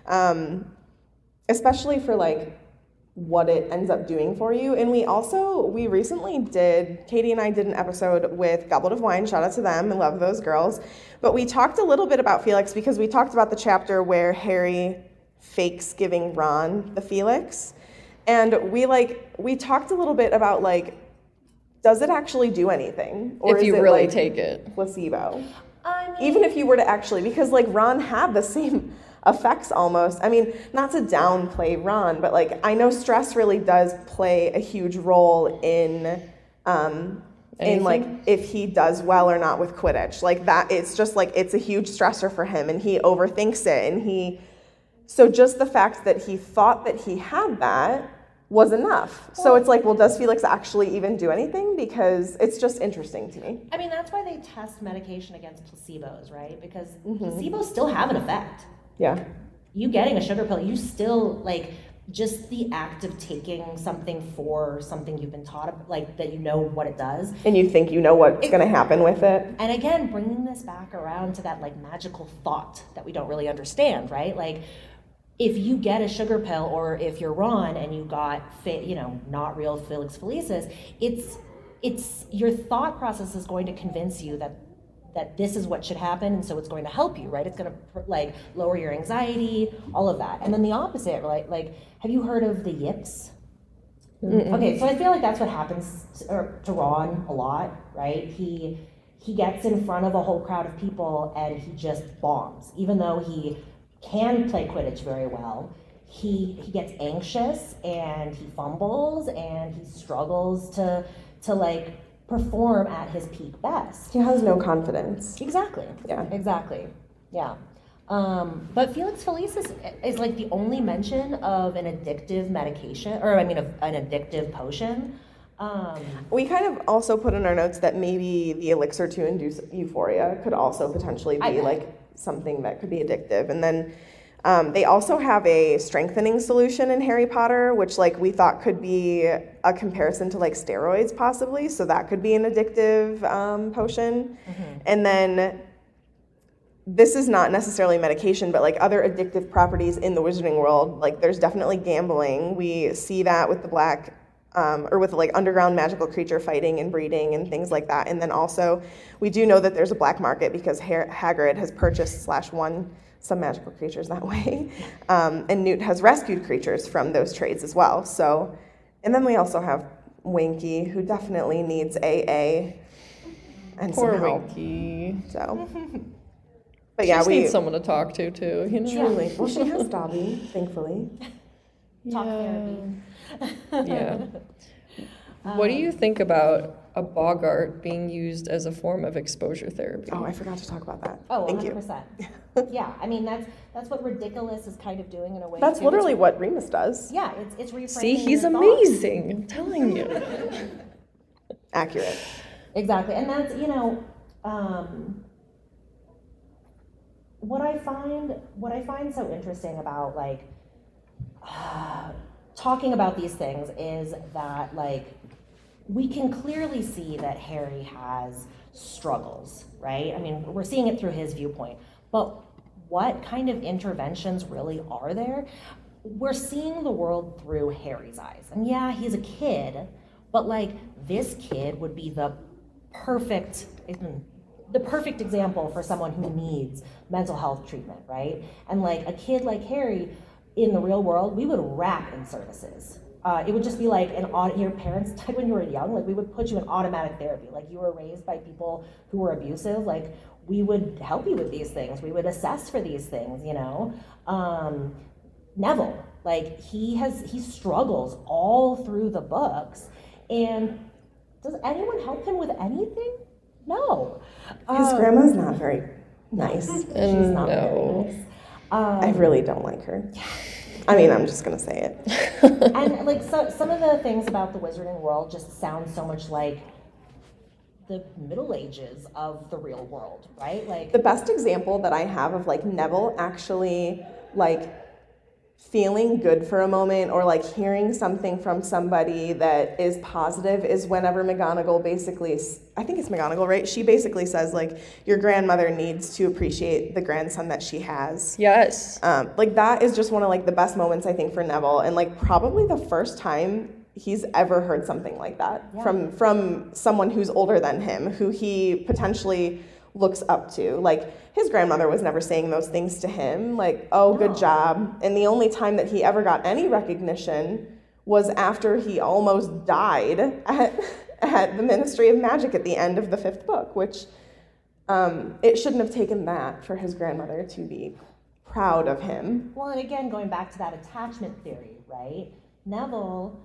Um, especially for like what it ends up doing for you. And we also, we recently did, Katie and I did an episode with Goblet of Wine, shout out to them, I love those girls. But we talked a little bit about Felix because we talked about the chapter where Harry fakes giving Ron the Felix. And we like, we talked a little bit about like, does it actually do anything? Or If is you it really like take it. placebo? I mean, Even if you were to actually, because like Ron had the same effects almost. I mean, not to downplay Ron, but like I know stress really does play a huge role in um in like Anything? if he does well or not with Quidditch. Like that, it's just like it's a huge stressor for him and he overthinks it and he so just the fact that he thought that he had that was enough. So it's like, well, does Felix actually even do anything? Because it's just interesting to me. I mean, that's why they test medication against placebos, right? Because placebos still have an effect. Yeah. You getting a sugar pill, you still, like, just the act of taking something for something you've been taught, like, that you know what it does. And you think you know what's going to happen with it. And again, bringing this back around to that, like, magical thought that we don't really understand, right? Like, if you get a sugar pill, or if you're Ron and you got, fa- you know, not real Felix Felicis, it's, it's, your thought process is going to convince you that that this is what should happen, and so it's going to help you, right? It's going to like lower your anxiety, all of that. And then the opposite, right? Like, have you heard of the yips? Mm-mm. Okay, so I feel like that's what happens to, or, to Ron a lot, right? He he gets in front of a whole crowd of people and he just bombs, even though he can play Quidditch very well. He he gets anxious and he fumbles and he struggles to to like perform at his peak best. He has no confidence. Exactly. Yeah. Exactly. Yeah. Um, but Felix Felicis is, is like the only mention of an addictive medication, or I mean, of an addictive potion. Um, We kind of also put in our notes that maybe the elixir to induce euphoria could also potentially be I- like something that could be addictive. And then um, they also have a strengthening solution in Harry Potter, which like we thought could be a comparison to like steroids possibly. So that could be an addictive um, potion. Mm-hmm. And then this is not necessarily medication, but like other addictive properties in the wizarding world, like there's definitely gambling. We see that with the black Um, or with like underground magical creature fighting and breeding and things like that. And then also, we do know that there's a black market because Har- Hagrid has purchased slash won some magical creatures that way. Um, and Newt has rescued creatures from those trades as well. So, and then we also have Winky, who definitely needs A A and Poor some help. Winky. So, but She yeah, just we need someone to talk to too. You know. truly. Well, she has Dobby, thankfully. talk Yeah. therapy. Yeah. What do you think about a Bogart being used as a form of exposure therapy. Oh, I forgot to talk about that. Oh, Thank one hundred you. percent. Yeah, I mean, that's that's what Ridiculous is kind of doing in a way. That's too. literally It's- what Remus does. Yeah, it's it's reframing. See, he's your thoughts. amazing. I'm telling you. Accurate. Exactly, and that's you know, um, what I find what I find so interesting about like uh, talking about these things is that like we can clearly see that Harry has struggles, right? I mean, we're seeing it through his viewpoint, but what kind of interventions really are there? We're seeing the world through Harry's eyes, and yeah, he's a kid, but like this kid would be the perfect the perfect example for someone who needs mental health treatment, right? And like a kid like Harry in the real world, we would wrap in services. Uh, it would just be like an auto, your parents died when you were young, like we would put you in automatic therapy. Like you were raised by people who were abusive, like we would help you with these things. We would assess for these things, you know? Um, Neville, like he has, he struggles all through the books. And does anyone help him with anything? No. His Um, grandma's not very nice. She's not No. very nice. Um, I really don't like her. I mean, I'm just gonna say it. and like so, some of the things about the wizarding world just sound so much like the Middle Ages of the real world, right? Like The best example that I have of like Neville actually like feeling good for a moment or like hearing something from somebody that is positive is whenever McGonagall basically, I think it's McGonagall, right? She basically says like, your grandmother needs to appreciate the grandson that she has. Yes. Um, like that is just one of like the best moments I think for Neville, and like probably the first time he's ever heard something like that Yeah. from from someone who's older than him, who he potentially looks up to. Like his grandmother was never saying those things to him, like, oh, good job. And the only time that he ever got any recognition was after he almost died at, at the Ministry of Magic at the end of the fifth book, which um, it shouldn't have taken that for his grandmother to be proud of him. Well, and again, going back to that attachment theory, right? Neville,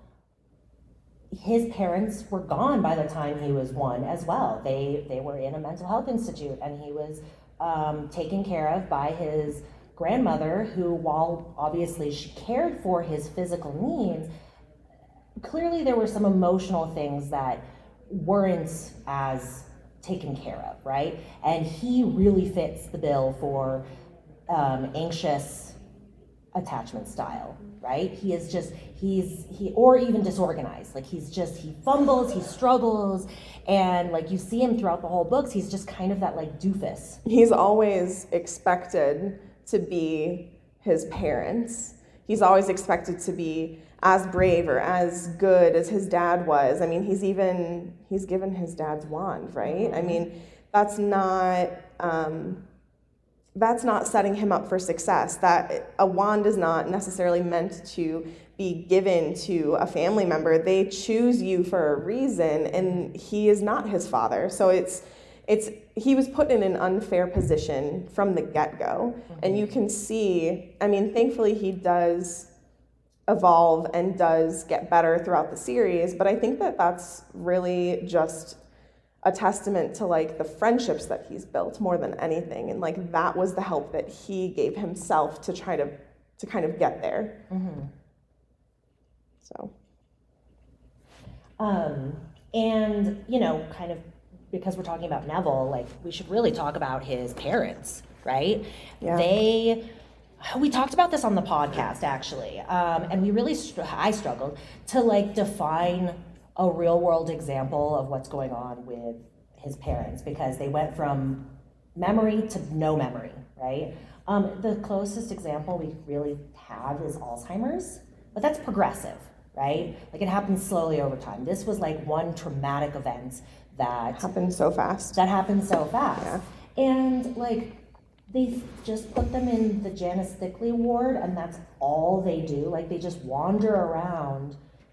his parents were gone by the time he was one as well. They they were in a mental health institute, and he was um, taken care of by his grandmother, who, while obviously she cared for his physical needs, clearly there were some emotional things that weren't as taken care of, right? And he really fits the bill for um, anxious attachment style, right? He is just, he's, he, or even disorganized. Like he's just, he fumbles, he struggles, and like you see him throughout the whole books, he's just kind of that like doofus. He's always expected to be his parents. He's always expected to be as brave or as good as his dad was. I mean, he's even, he's given his dad's wand, right? I mean, that's not, um, that's not setting him up for success. That a wand is not necessarily meant to be given to a family member. They choose you for a reason, and he is not his father. So it's, it's, he was put in an unfair position from the get-go. Mm-hmm. And you can see, I mean, thankfully he does evolve and does get better throughout the series, but I think that that's really just a testament to like the friendships that he's built more than anything, and like that was the help that he gave himself to try to to kind of get there. Mm-hmm. So um and you know, kind of because we're talking about Neville, like we should really talk about his parents, right? Yeah. They we talked about this on the podcast actually, um and we really str- I struggled to like define a real world example of what's going on with his parents, because they went from memory to no memory, right? Um, the closest example we really have is Alzheimer's, but that's progressive, right? Like it happens slowly over time. This was like one traumatic event that happened so fast. That happened so fast. Yeah. And like they just put them in the Janice Thickley ward, and that's all they do. Like they just wander around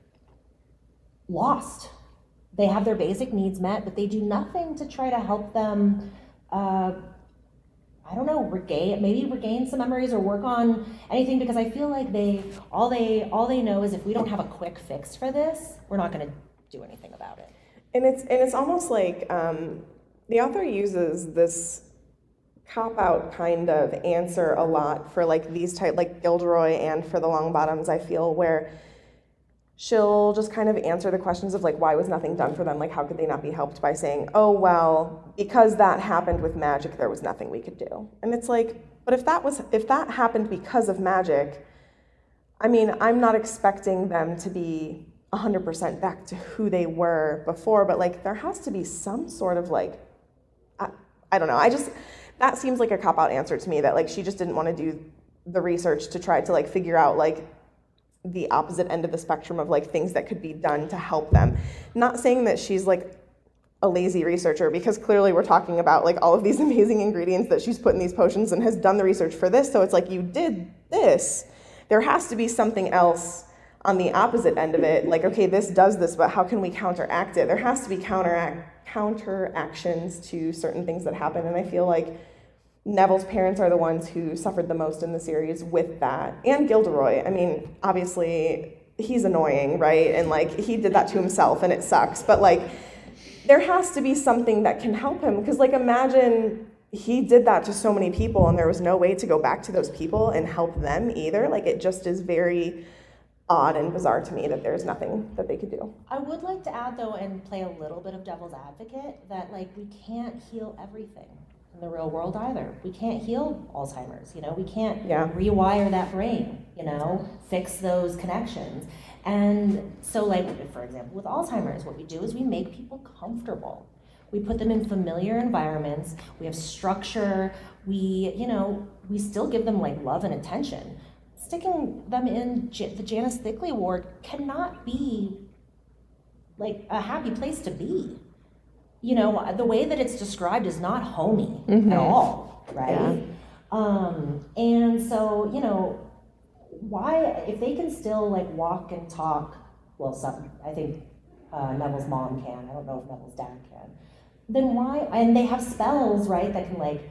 lost. They have their basic needs met, but they do nothing to try to help them, uh, I don't know, regain, maybe regain some memories or work on anything, because I feel like they, all they, all they know is if we don't have a quick fix for this, we're not gonna do anything about it. And it's and it's almost like um, the author uses this cop-out kind of answer a lot for like these type, like Gilderoy and for the Longbottoms, I feel, where she'll just kind of answer the questions of like, why was nothing done for them? Like, how could they not be helped by saying, oh, well, because that happened with magic, there was nothing we could do. And it's like, but if that was, if that happened because of magic, I mean, I'm not expecting them to be one hundred percent back to who they were before, but like, there has to be some sort of like, I, I don't know, I just, that seems like a cop-out answer to me, that like, she just didn't want to do the research to try to like figure out like the opposite end of the spectrum of like things that could be done to help them. Not saying that she's like a lazy researcher, because clearly we're talking about like all of these amazing ingredients that she's put in these potions and has done the research for this. So it's like, you did this. There has to be something else on the opposite end of it. Like, okay, this does this, but how can we counteract it? There has to be counteract counter actions to certain things that happen. And I feel like Neville's parents are the ones who suffered the most in the series with that. And Gilderoy. I mean, obviously he's annoying, right? And like, he did that to himself and it sucks. But like, there has to be something that can help him. Because like, imagine he did that to so many people and there was no way to go back to those people and help them either. Like, it just is very odd and bizarre to me that there's nothing that they could do. I would like to add though, and play a little bit of devil's advocate, that like, we can't heal everything in the real world either. We can't heal Alzheimer's, you know, we can't yeah. rewire that brain, you know, fix those connections. And so like, for example, with Alzheimer's, what we do is we make people comfortable. We put them in familiar environments, we have structure, we, you know, we still give them like love and attention. Sticking them in J- the Janice Thickley ward cannot be like a happy place to be. You know, the way that it's described is not homey mm-hmm. at all, right? Yeah. Um, and so, you know, why, if they can still like walk and talk, well, some, I think uh, Neville's mom can, I don't know if Neville's dad can, then why, and they have spells, right, that can like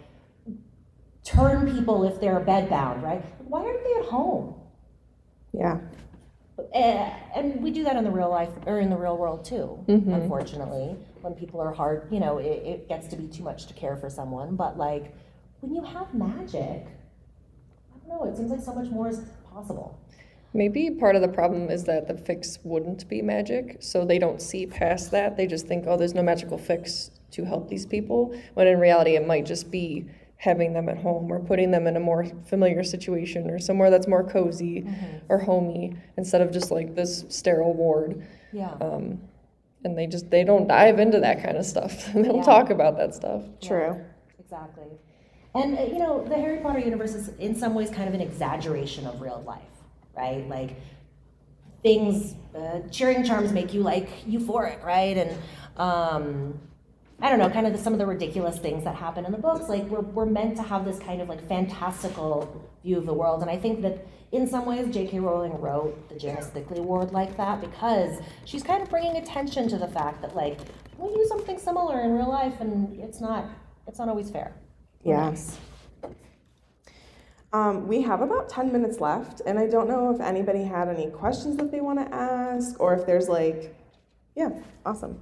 turn people if they're bedbound, right? Why aren't they at home? Yeah. And we do that in the real life, or in the real world too, mm-hmm. unfortunately. When people are hard, you know, it, it gets to be too much to care for someone. But like, when you have magic, I don't know, it seems like so much more is possible. Maybe part of the problem is that the fix wouldn't be magic, so they don't see past that. They just think, oh, there's no magical fix to help these people, when in reality it might just be having them at home or putting them in a more familiar situation or somewhere that's more cozy mm-hmm. or homey instead of just like this sterile ward. Yeah. Um, and they just, they don't dive into that kind of stuff. They don't yeah. talk about that stuff. True. Yeah, exactly. And, uh, you know, the Harry Potter universe is in some ways kind of an exaggeration of real life, right? Like, things, uh, cheering charms make you, like, euphoric, right? And, um, I don't know, kind of the, some of the ridiculous things that happen in the books. Like, we're, we're meant to have this kind of, like, fantastical view of the world. And I think that in some ways, J K Rowling wrote the Janice Thickley Ward like that because she's kind of bringing attention to the fact that, like, we do something similar in real life and it's not, it's not always fair. Yes. Um, we have about ten minutes left, and I don't know if anybody had any questions that they want to ask, or if there's like, yeah, awesome.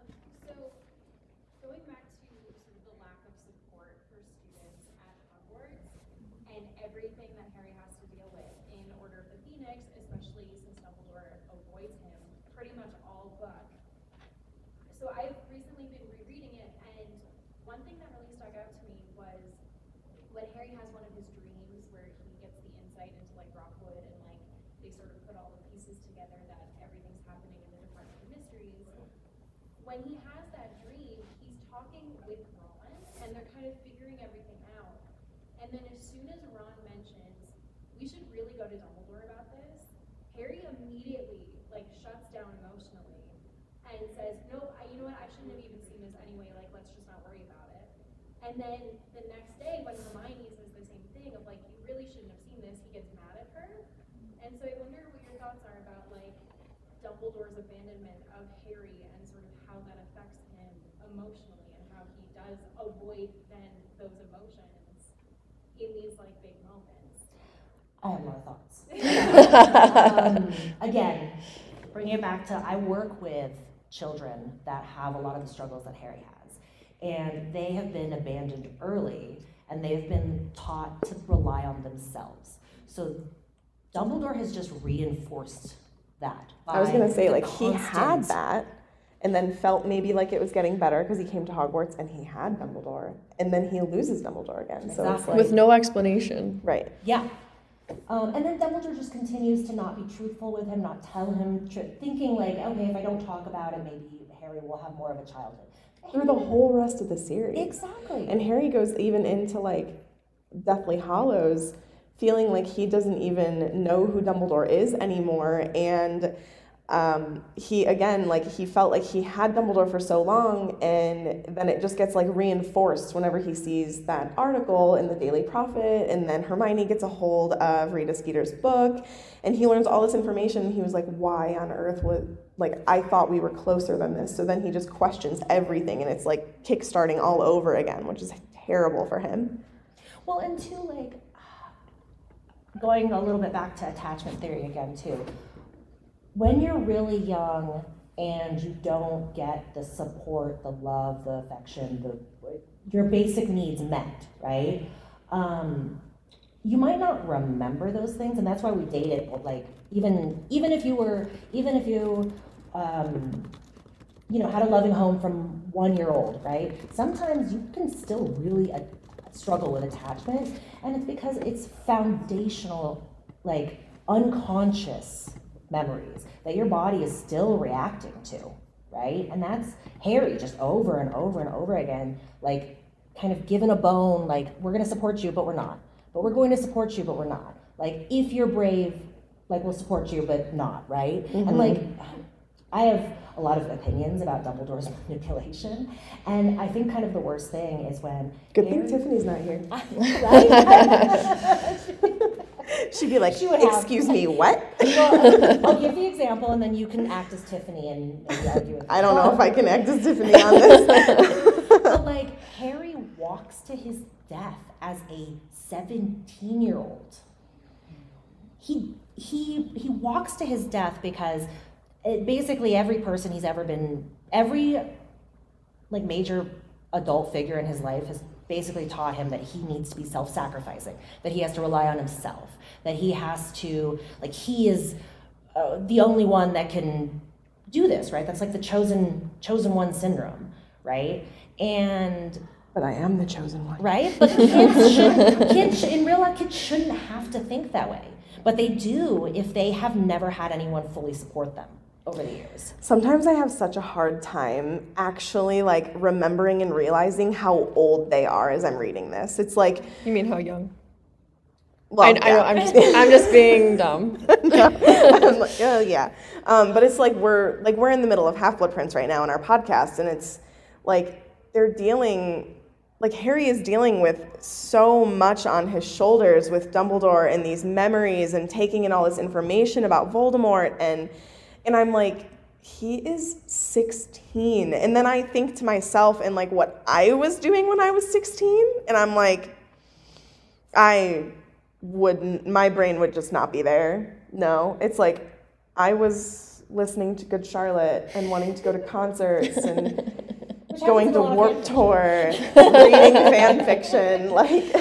When he has that dream, he's talking with Ron, and they're kind of figuring everything out. And then as soon as Ron mentions, we should really go to Dumbledore about this, Harry immediately, like, shuts down emotionally and says, no, I, you know what, I shouldn't have even seen this anyway, like, let's just not worry about it. And then the next day, when Hermione says the same thing of, like, you really shouldn't have seen this, he gets mad at her. And so I wonder what your thoughts are about, like, Dumbledore's abandonment of Harry and sort of how that affects him emotionally and how he does avoid then those emotions in these like big moments. I have more thoughts. um, again, bringing it back to I work with children that have a lot of the struggles that Harry has. And they have been abandoned early, and they have been taught to rely on themselves. So Dumbledore has just reinforced that. I was gonna say, the like, he had constant- that, and then felt maybe like it was getting better because he came to Hogwarts and he had Dumbledore, and then he loses Dumbledore again. So it's Exactly. like, With no explanation. right. Yeah. Um, and then Dumbledore just continues to not be truthful with him, not tell him, tr- thinking like, okay, if I don't talk about it, maybe Harry will have more of a childhood. Through the whole rest of the series. Exactly. And Harry goes even into like Deathly Hallows, feeling like he doesn't even know who Dumbledore is anymore. And um, he, again, like he felt like he had Dumbledore for so long, and then it just gets like reinforced whenever he sees that article in the Daily Prophet, and then Hermione gets a hold of Rita Skeeter's book, and he learns all this information, and he was like, why on earth would, like, I thought we were closer than this. So then he just questions everything, and it's like kickstarting all over again, which is terrible for him. Well, and two, like, going a little bit back to attachment theory again, too. When you're really young and you don't get the support, the love, the affection, the your basic needs met, right? Um, you might not remember those things, and that's why we dated. Like, even even if you were, even if you, um, you know, had a loving home from one year old, right? Sometimes you can still really uh, struggle with attachment, and it's because it's foundational, like unconscious memories that your body is still reacting to, right? And that's Harry just over and over and over again, like kind of given a bone, like, we're gonna support you, but we're not. But we're going to support you, but we're not. Like, if you're brave, like, we'll support you, but not, right? Mm-hmm. And like, I have a lot of opinions about Dumbledore's manipulation, and I think kind of the worst thing is when Good Harry, thing Tiffany's not here. right? She'd be like, She would have. excuse me, what? Well, I'll give the example, and then you can act as Tiffany and maybe argue with me. I don't know if I can act as Tiffany on this. But like, Harry walks to his death as a seventeen-year-old. He he he walks to his death because it, basically every person he's ever been, every like major adult figure in his life has basically taught him that he needs to be self-sacrificing, that he has to rely on himself, that he has to, like, he is uh, the only one that can do this, right? That's like the chosen chosen one syndrome, right? And But I am the chosen one. right? But kids should, kids in real life, kids shouldn't have to think that way, but they do if they have never had anyone fully support them over the years. Sometimes I have such a hard time actually like remembering and realizing how old they are as I'm reading this. It's like, You mean how young? well, I, I know, yeah. I'm just, I'm just being dumb. I'm like, oh yeah. Um, but it's like we're like we're in the middle of Half-Blood Prince right now in our podcast, and it's like they're dealing, like Harry is dealing with so much on his shoulders with Dumbledore and these memories and taking in all this information about Voldemort, and and I'm like, he is sixteen. And then I think to myself and like what I was doing when I was sixteen, and I'm like, I wouldn't, my brain would just not be there. No, it's like I was listening to Good Charlotte and wanting to go to concerts and going to Warped Tour, reading fan fiction, like,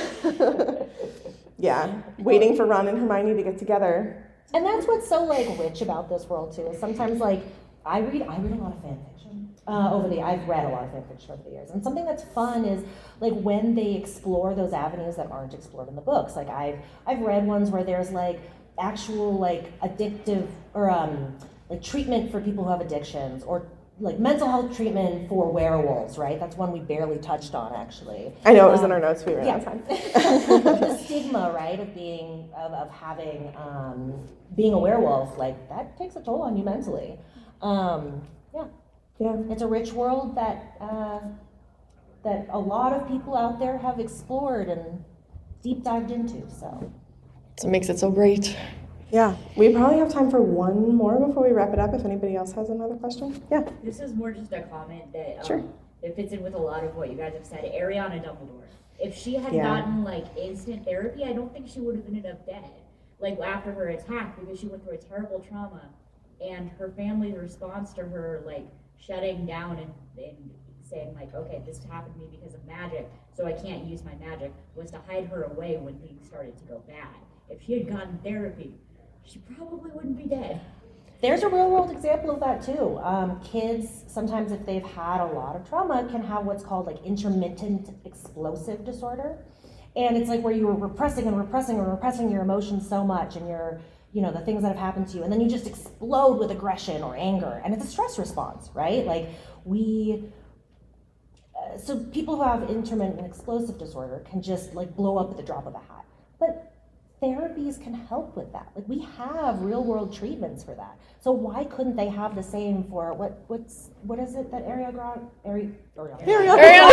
yeah, waiting for Ron and Hermione to get together. And that's what's so like rich about this world too. Is sometimes like I read, I read a lot of fan fiction uh, over the. I've read a lot of fan fiction over the years, and something that's fun is like when they explore those avenues that aren't explored in the books. Like I've I've read ones where there's like actual like addictive or um like treatment for people who have addictions, or like mental health treatment for werewolves, right? That's one we barely touched on, actually. I know, it was um, in our notes, we ran yeah. out of time. The stigma, right, of being, of, of having, um, being a werewolf, like, that takes a toll on you mentally. Um, yeah. Yeah. It's a rich world that, uh, that a lot of people out there have explored and deep dived into, so. So it makes it so great. Yeah, we probably have time for one more before we wrap it up, if anybody else has another question. Yeah. This is more just a comment that um, Sure. it fits in with a lot of what you guys have said. Ariana Dumbledore. If she had Yeah. gotten like instant therapy, I don't think she would have ended up dead. Like after her attack, because she went through a terrible trauma, and her family's response to her like shutting down and, and saying like, okay, this happened to me because of magic, so I can't use my magic, was to hide her away when things started to go bad. If she had gotten therapy, she probably wouldn't be dead. There's a real world example of that too. Um, kids, sometimes if they've had a lot of trauma, can have what's called like intermittent explosive disorder. And it's like where you were repressing and repressing and repressing your emotions so much and your, you know, the things that have happened to you. And then you just explode with aggression or anger. And it's a stress response, right? Like we, uh, so people who have intermittent explosive disorder can just like blow up at the drop of a hat. But therapies can help with that. Like we have real world treatments for that. So why couldn't they have the same for what what's what is it that Ariana Grande Ari, Ariana Ariana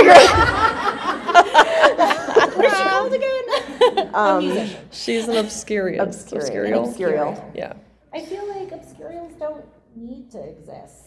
Grande What's she called again? Um, a musician. She's an obscurial. Obscurial. Obscurial. Yeah. I feel like obscurials don't need to exist.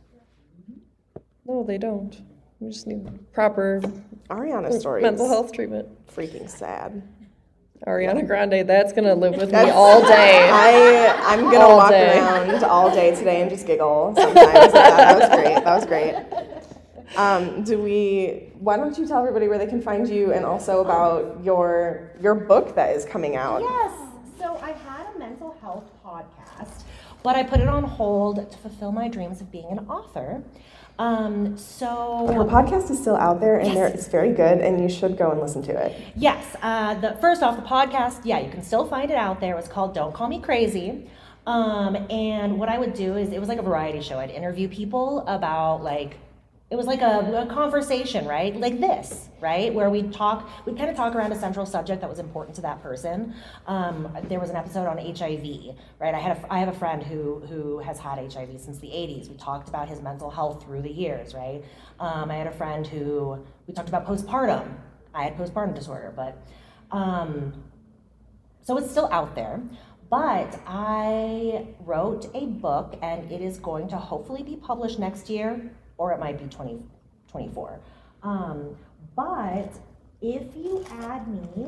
No, they don't. We just need proper Ariana stories. mental health treatment. Freaking sad. Ariana Grande, that's gonna live with me all day. I I'm gonna all walk day. around all day today and just giggle sometimes. that, that was great. That was great. Um, do we? Why don't you tell everybody where they can find you, and also about your your book that is coming out? Yes. So I had a mental health podcast, but I put it on hold to fulfill my dreams of being an author. Um, so Her podcast is still out there, and Yes. there, it's very good, and you should go and listen to it. Yes, uh, the first off, the podcast, yeah, you can still find it out there. It was called Don't Call Me Crazy. Um, and what I would do is, it was like a variety show. I'd interview people about like, it was like a, a conversation, right? Like this, right? Where we'd talk, we'd kind of talk around a central subject that was important to that person. Um, there was an episode on H I V, right? I had a, I have a friend who who has had H I V since the eighties. We talked about his mental health through the years, right? Um, I had a friend who, we talked about postpartum. I had postpartum disorder, but, um, so it's still out there. But I wrote a book, and it is going to hopefully be published next year, or it might be twenty twenty-four. Um, but if you add me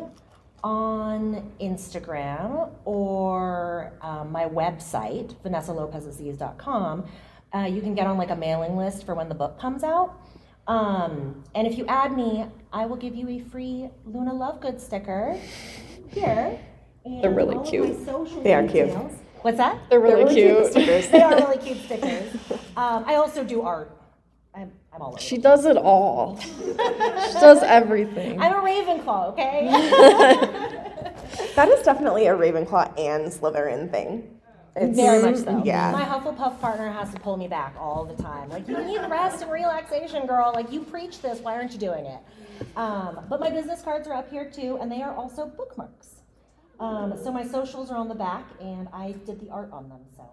on Instagram or um, my website, vanessa lopez aziz dot com, uh, you can get on like a mailing list for when the book comes out. Um, and if you add me, I will give you a free Luna Lovegood sticker here. And They're really all of cute. my social They are cute. details. What's that? They're really, They're really cute cute. stickers. They are really cute stickers. Um, I also do art. I'm, I'm all over. She does it all. She does everything. I'm a Ravenclaw, okay? That is definitely a Ravenclaw and Slytherin thing. It's, Very much so. Yeah. My Hufflepuff partner has to pull me back all the time. Like, you need rest and relaxation, girl. Like, you preach this. Why aren't you doing it? Um, but my business cards are up here, too, and they are also bookmarks. Um, so my socials are on the back, and I did the art on them, so.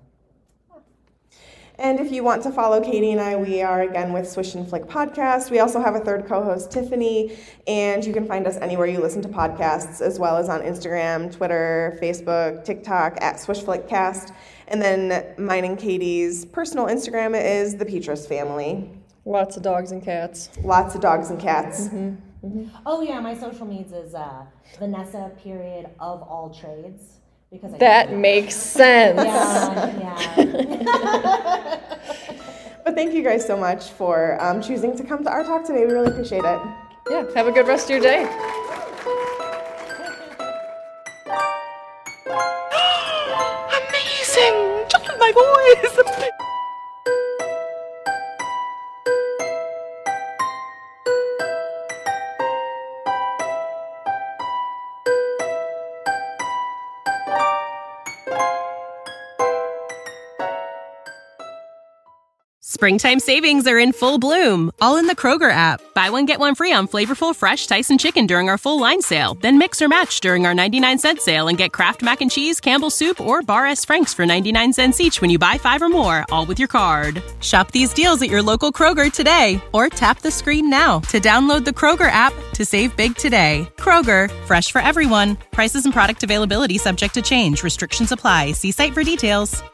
And if you want to follow Katie and I, we are again with Swish and Flick Podcast. We also have a third co-host, Tiffany, and you can find us anywhere you listen to podcasts, as well as on Instagram, Twitter, Facebook, TikTok, at Swish Flick Cast. And then mine and Katie's personal Instagram is the Petras Family. Lots of dogs and cats. Lots of dogs and cats. Mm-hmm. Mm-hmm. Oh yeah, my social medias is uh, Vanessa period of all trades. Because I That makes sense. Yeah, yeah. But thank you guys so much for um, choosing to come to our talk today. We really appreciate it. Yeah, have a good rest of your day. Amazing! Just like my voice! Springtime savings are in full bloom, all in the Kroger app. Buy one, get one free on flavorful, fresh Tyson chicken during our full line sale. Then mix or match during our ninety-nine cent sale and get Kraft Mac and Cheese, Campbell's Soup, or Bar S. Frank's for ninety-nine cents each when you buy five or more, all with your card. Shop these deals at your local Kroger today, or tap the screen now to download the Kroger app to save big today. Kroger, fresh for everyone. Prices and product availability subject to change. Restrictions apply. See site for details.